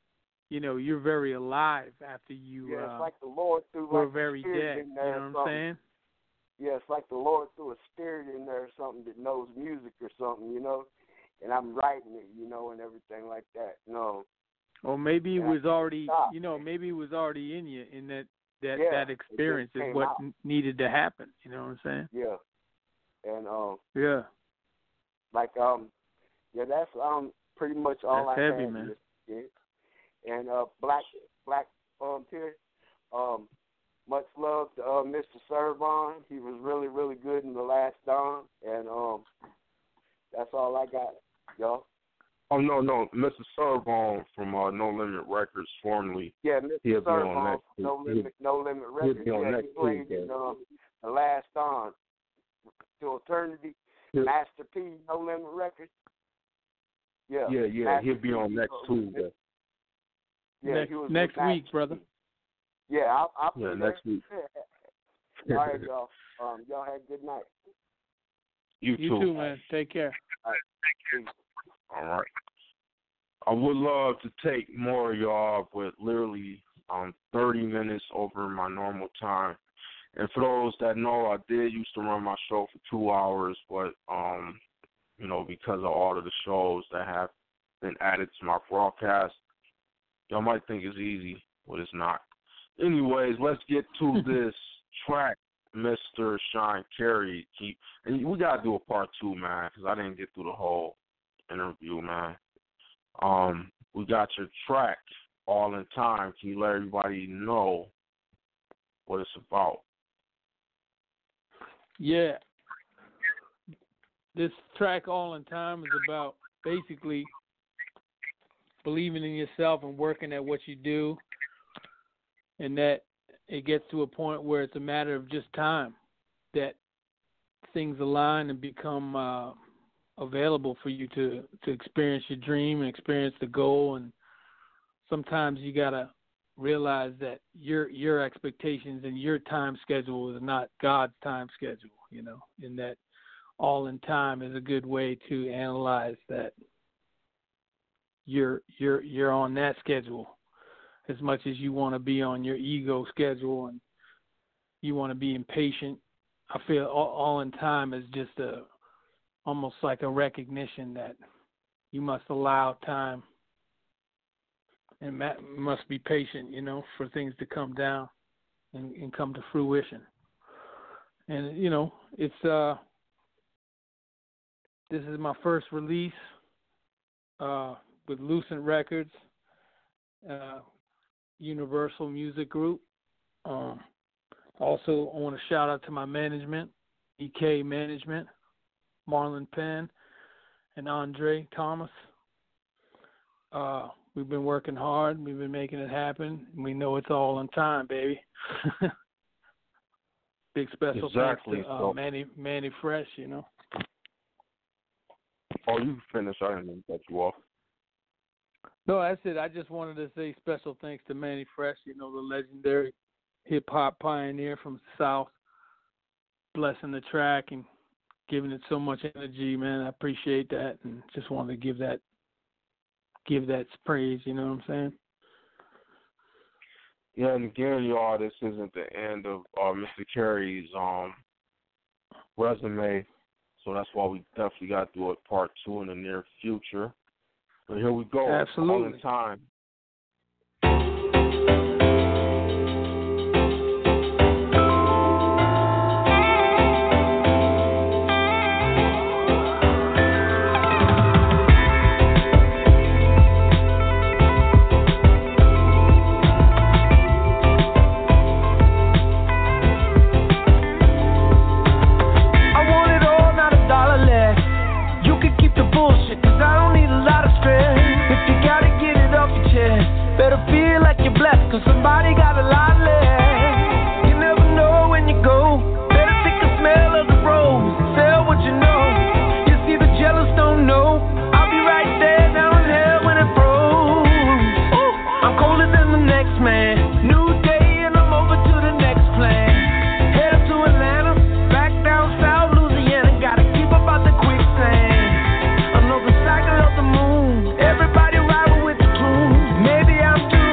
you know, you're very alive after you Yeah, it's uh, like the Lord threw were like very a spirit dead. in You there know or what I'm something. saying? Yeah, it's like the Lord threw a spirit in there or something that knows music or something, you know. And I'm writing it, you know, and everything like that. No. Or maybe it And I was can't already, stop. you know, maybe it was already in you, in that that Yeah, that it just experience is came what out. n- needed to happen. You know what I'm saying? Yeah. And um, Yeah. like um, yeah, that's um pretty much all That's I heavy, had. man. Yeah. And uh, Black Black um Tier, um, much love to uh, Mister Servon. He was really really good in the last Dawn, and um, that's all I got, y'all. Oh no, no, Mister Servon from uh, No Limit Records, formerly. Yeah, Mister He'll be on Servon, next week. No Limit, No Limit He'll Records. be on Yeah, next he played week, in yeah. um, the last Dawn, to Eternity, Yeah. Master P, No Limit Records. Yeah, Yeah, yeah, Master he'll be P, on next uh, Tuesday. Yeah, next he was next with week, Master brother. P. Yeah, I'll, I'll Yeah, be next there. week. All right, y'all. Um, y'all have a good night. You, You too, man. Take care. All right, thank you. All right. I would love to take more of y'all, but literally um thirty minutes over my normal time. And for those that know, I did used to run my show for two hours, but um, you know, because of all of the shows that have been added to my broadcast, y'all might think it's easy, but it's not. Anyways, let's get to this track, Mister Sean Carey. Keep, and we gotta do a part two, man, because I didn't get through the whole interview, man. Um, we got your track, All in Time. Can you let everybody know what it's about? Yeah. This track, All in Time, is about basically believing in yourself and working at what you do, and that it gets to a point where it's a matter of just time that things align and become uh, available for you to, to experience your dream and experience the goal. And sometimes you got to realize that your your expectations and your time schedule is not God's time schedule, you know, and that all in time is a good way to analyze that you're you're you're on that schedule as much as you want to be on your ego schedule and you want to be impatient. I feel all, all in time is just a almost like a recognition that you must allow time and ma- must be patient, you know, for things to come down and, and come to fruition. And, you know, it's, uh, this is my first release uh, with Lucent Records, uh, Universal Music Group. Um, also, I want to shout out to my management, E K Management, Marlon Penn, and Andre Thomas. Uh, we've been working hard. We've been making it happen. We know it's all on time, baby. Big special Exactly. thanks to uh, So- Manny Manny Fresh, you know. Oh, you can finish. I didn't mean to cut you off. No, that's it. I just wanted to say special thanks to Manny Fresh, you know, the legendary hip-hop pioneer from the South, blessing the track and giving it so much energy, man. I appreciate that, and just wanted to give that give that praise, you know what I'm saying? Yeah, and again, y'all, this isn't the end of uh, Mister Carey's um, resume, so that's why we definitely got to do a part two in the near future. But here we go. Absolutely. All in time. I want it all, not a dollar less. You can keep the bullshit, cause I don't need a lot of stress. If you gotta get it off your chest, better feel like you're blessed, cause somebody got a lot less. You never know when you go, better take the smell of the rose. Sell what you know, you see the jealous don't know. I'll be right there down in hell when it froze. Ooh, I'm colder than the next man. New day and I'm over to the next plan. Head up to Atlanta, back down south Louisiana. Gotta keep up out the quicksand. I know the cycle of the moon. Everybody riding with the tune. Maybe I'm too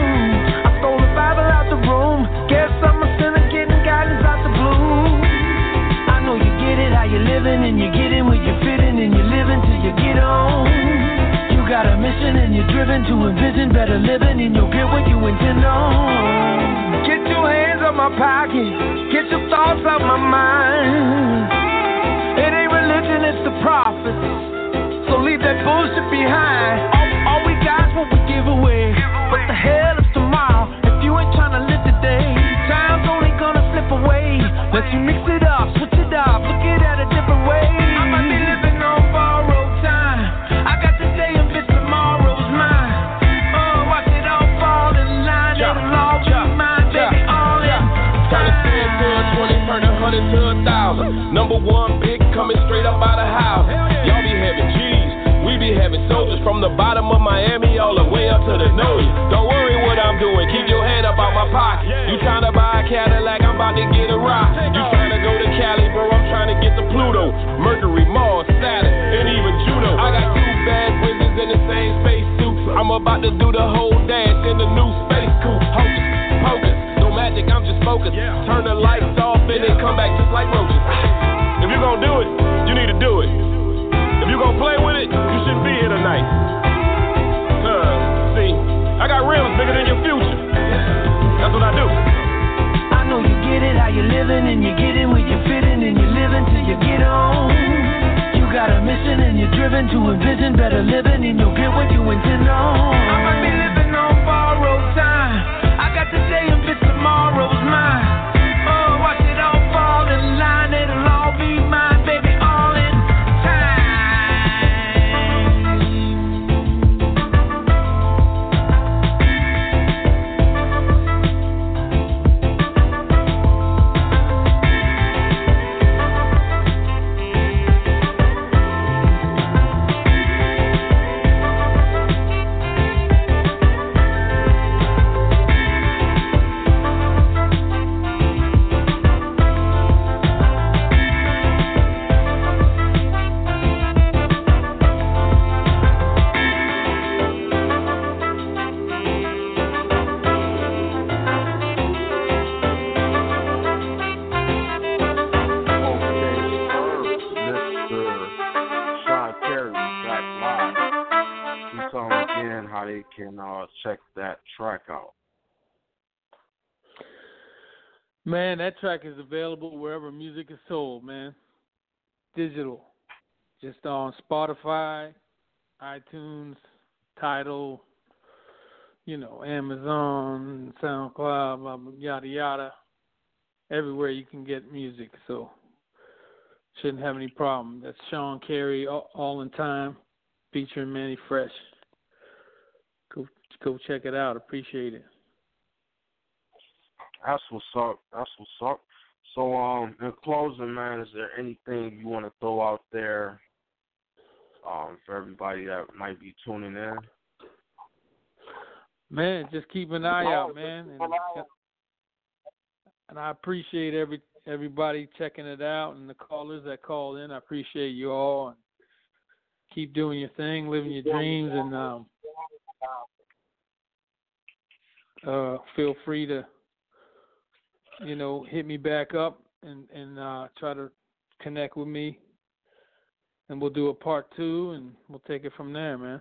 get what you intend on. Get your hands on my pocket, get your thoughts out my mind. It ain't religion, it's the prophets. So leave that bullshit behind. All, all we got is what we give away. What the hell is tomorrow if you ain't trying to live today? Time's only gonna slip away. Let's you mix it up, switch it up, look at it a different way. I might be living on borrowed time. I got today and bitch tomorrow's mine. Oh, watch it all fall in line. It'll all be mine, baby, all in time. Turn a ten to a twenty, turn a hundred to a thousand. Number one big coming straight up out of house. Y'all be having G's, we be having soldiers from the bottom of Miami all the way up to the nose. Don't worry what I'm doing, keep your head up out my pocket. You tryna buy a Cadillac, I'm about to get a rock. You tryna go to Cali, bro, I'm trying to get to Pluto, Mercury, Mars, Saturn, and even Juno. I got two bad wizards in the same space suit. I'm about to do the whole dance in the new space coupe. Hocus pocus, no magic, I'm just focused. Turn the lights off and then come back just like roaches. If you gon' do it, you need to do it. If you gon' play with it, you shouldn't be here tonight. Cause, see, I got rims bigger than your future. That's what I do. I know you get it, how you living, and you get in where you fitting, and you living till you get on. You got a mission and you're driven to envision better living, and you'll get what you intend on. I might be living on borrowed time. I got today and bitch tomorrow's mine. Oh, watch it all fall in line, it'll all be mine, baby, all in time. Can uh, check that track out. Man, that track is available wherever music is sold, man. Digital. Just on Spotify, iTunes, Tidal, you know, Amazon, SoundCloud, blah, blah, yada, yada. Everywhere you can get music, so shouldn't have any problem. That's Sean Carey, All, all in Time, featuring Manny Fresh. Go, go check it out. Appreciate it. That's what's up. That's what's up. So, um, in closing, man, is there anything you want to throw out there um, for everybody that might be tuning in? Man, just keep an eye out, man. And, and I appreciate every everybody checking it out and the callers that called in. I appreciate you all. And keep doing your thing, living your dreams, and um, uh, feel free to, you know, hit me back up and, and uh, try to connect with me. And we'll do a part two, and we'll take it from there, man.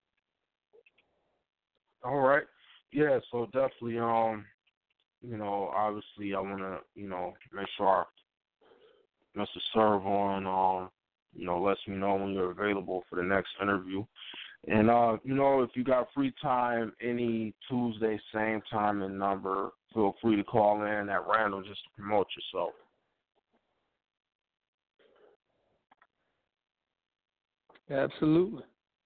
All right. Yeah, so definitely, um, you know, obviously I want to, you know, make sure Mister Servon, um, you know, lets me know when you're available for the next interview. And, uh, you know, if you got free time any Tuesday, same time and number, feel free to call in at random just to promote yourself. Absolutely.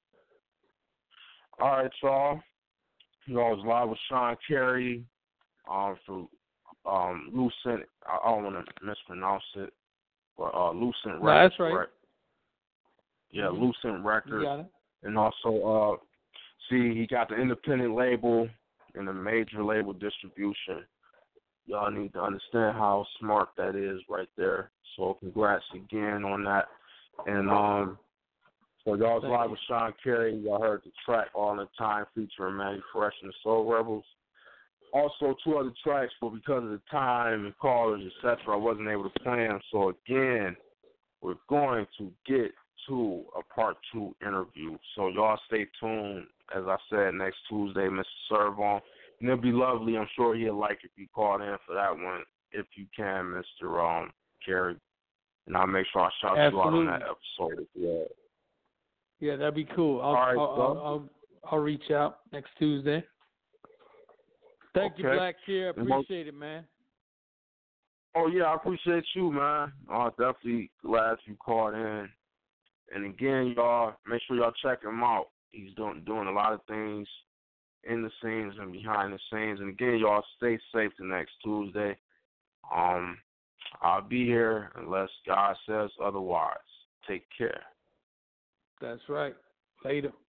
All right, y'all. You know, I was live with Sean Carey um, from um, Lucent. I don't want to mispronounce it, but uh, Lucent no, Records. That's right. Right? Yeah, Mm-hmm. Lucent Records. You got it. And also, uh, see, he got the independent label and the major label distribution. Y'all need to understand how smart that is right there. So congrats again on that. And um, so y'all's Thank live you. with Sean Carey. Y'all heard the track All the Time featuring Manny Fresh and the Soul Rebels. Also two other tracks, but because of the time and callers, et cetera, I wasn't able to play them. So again, we're going to get to a part two interview. So y'all stay tuned. As I said, next Tuesday, Mister Servon And it'd be lovely. I'm sure he'll like if you called in for that one, if you can, Mister Um, Kerry. And I'll make sure I shout Absolutely. you out on that episode as well. Yeah, that'd be cool. I'll All right, I'll, I'll, I'll I'll reach out next Tuesday. Thank you, Okay. Black Chair. And most- Appreciate it, man. Oh, yeah, I appreciate you, man. I'm definitely glad you called in. And again, y'all, make sure y'all check him out. He's doing doing a lot of things in the scenes and behind the scenes. And again, y'all, stay safe the next Tuesday. Um, I'll be here unless God says otherwise. Take care. That's right. Later.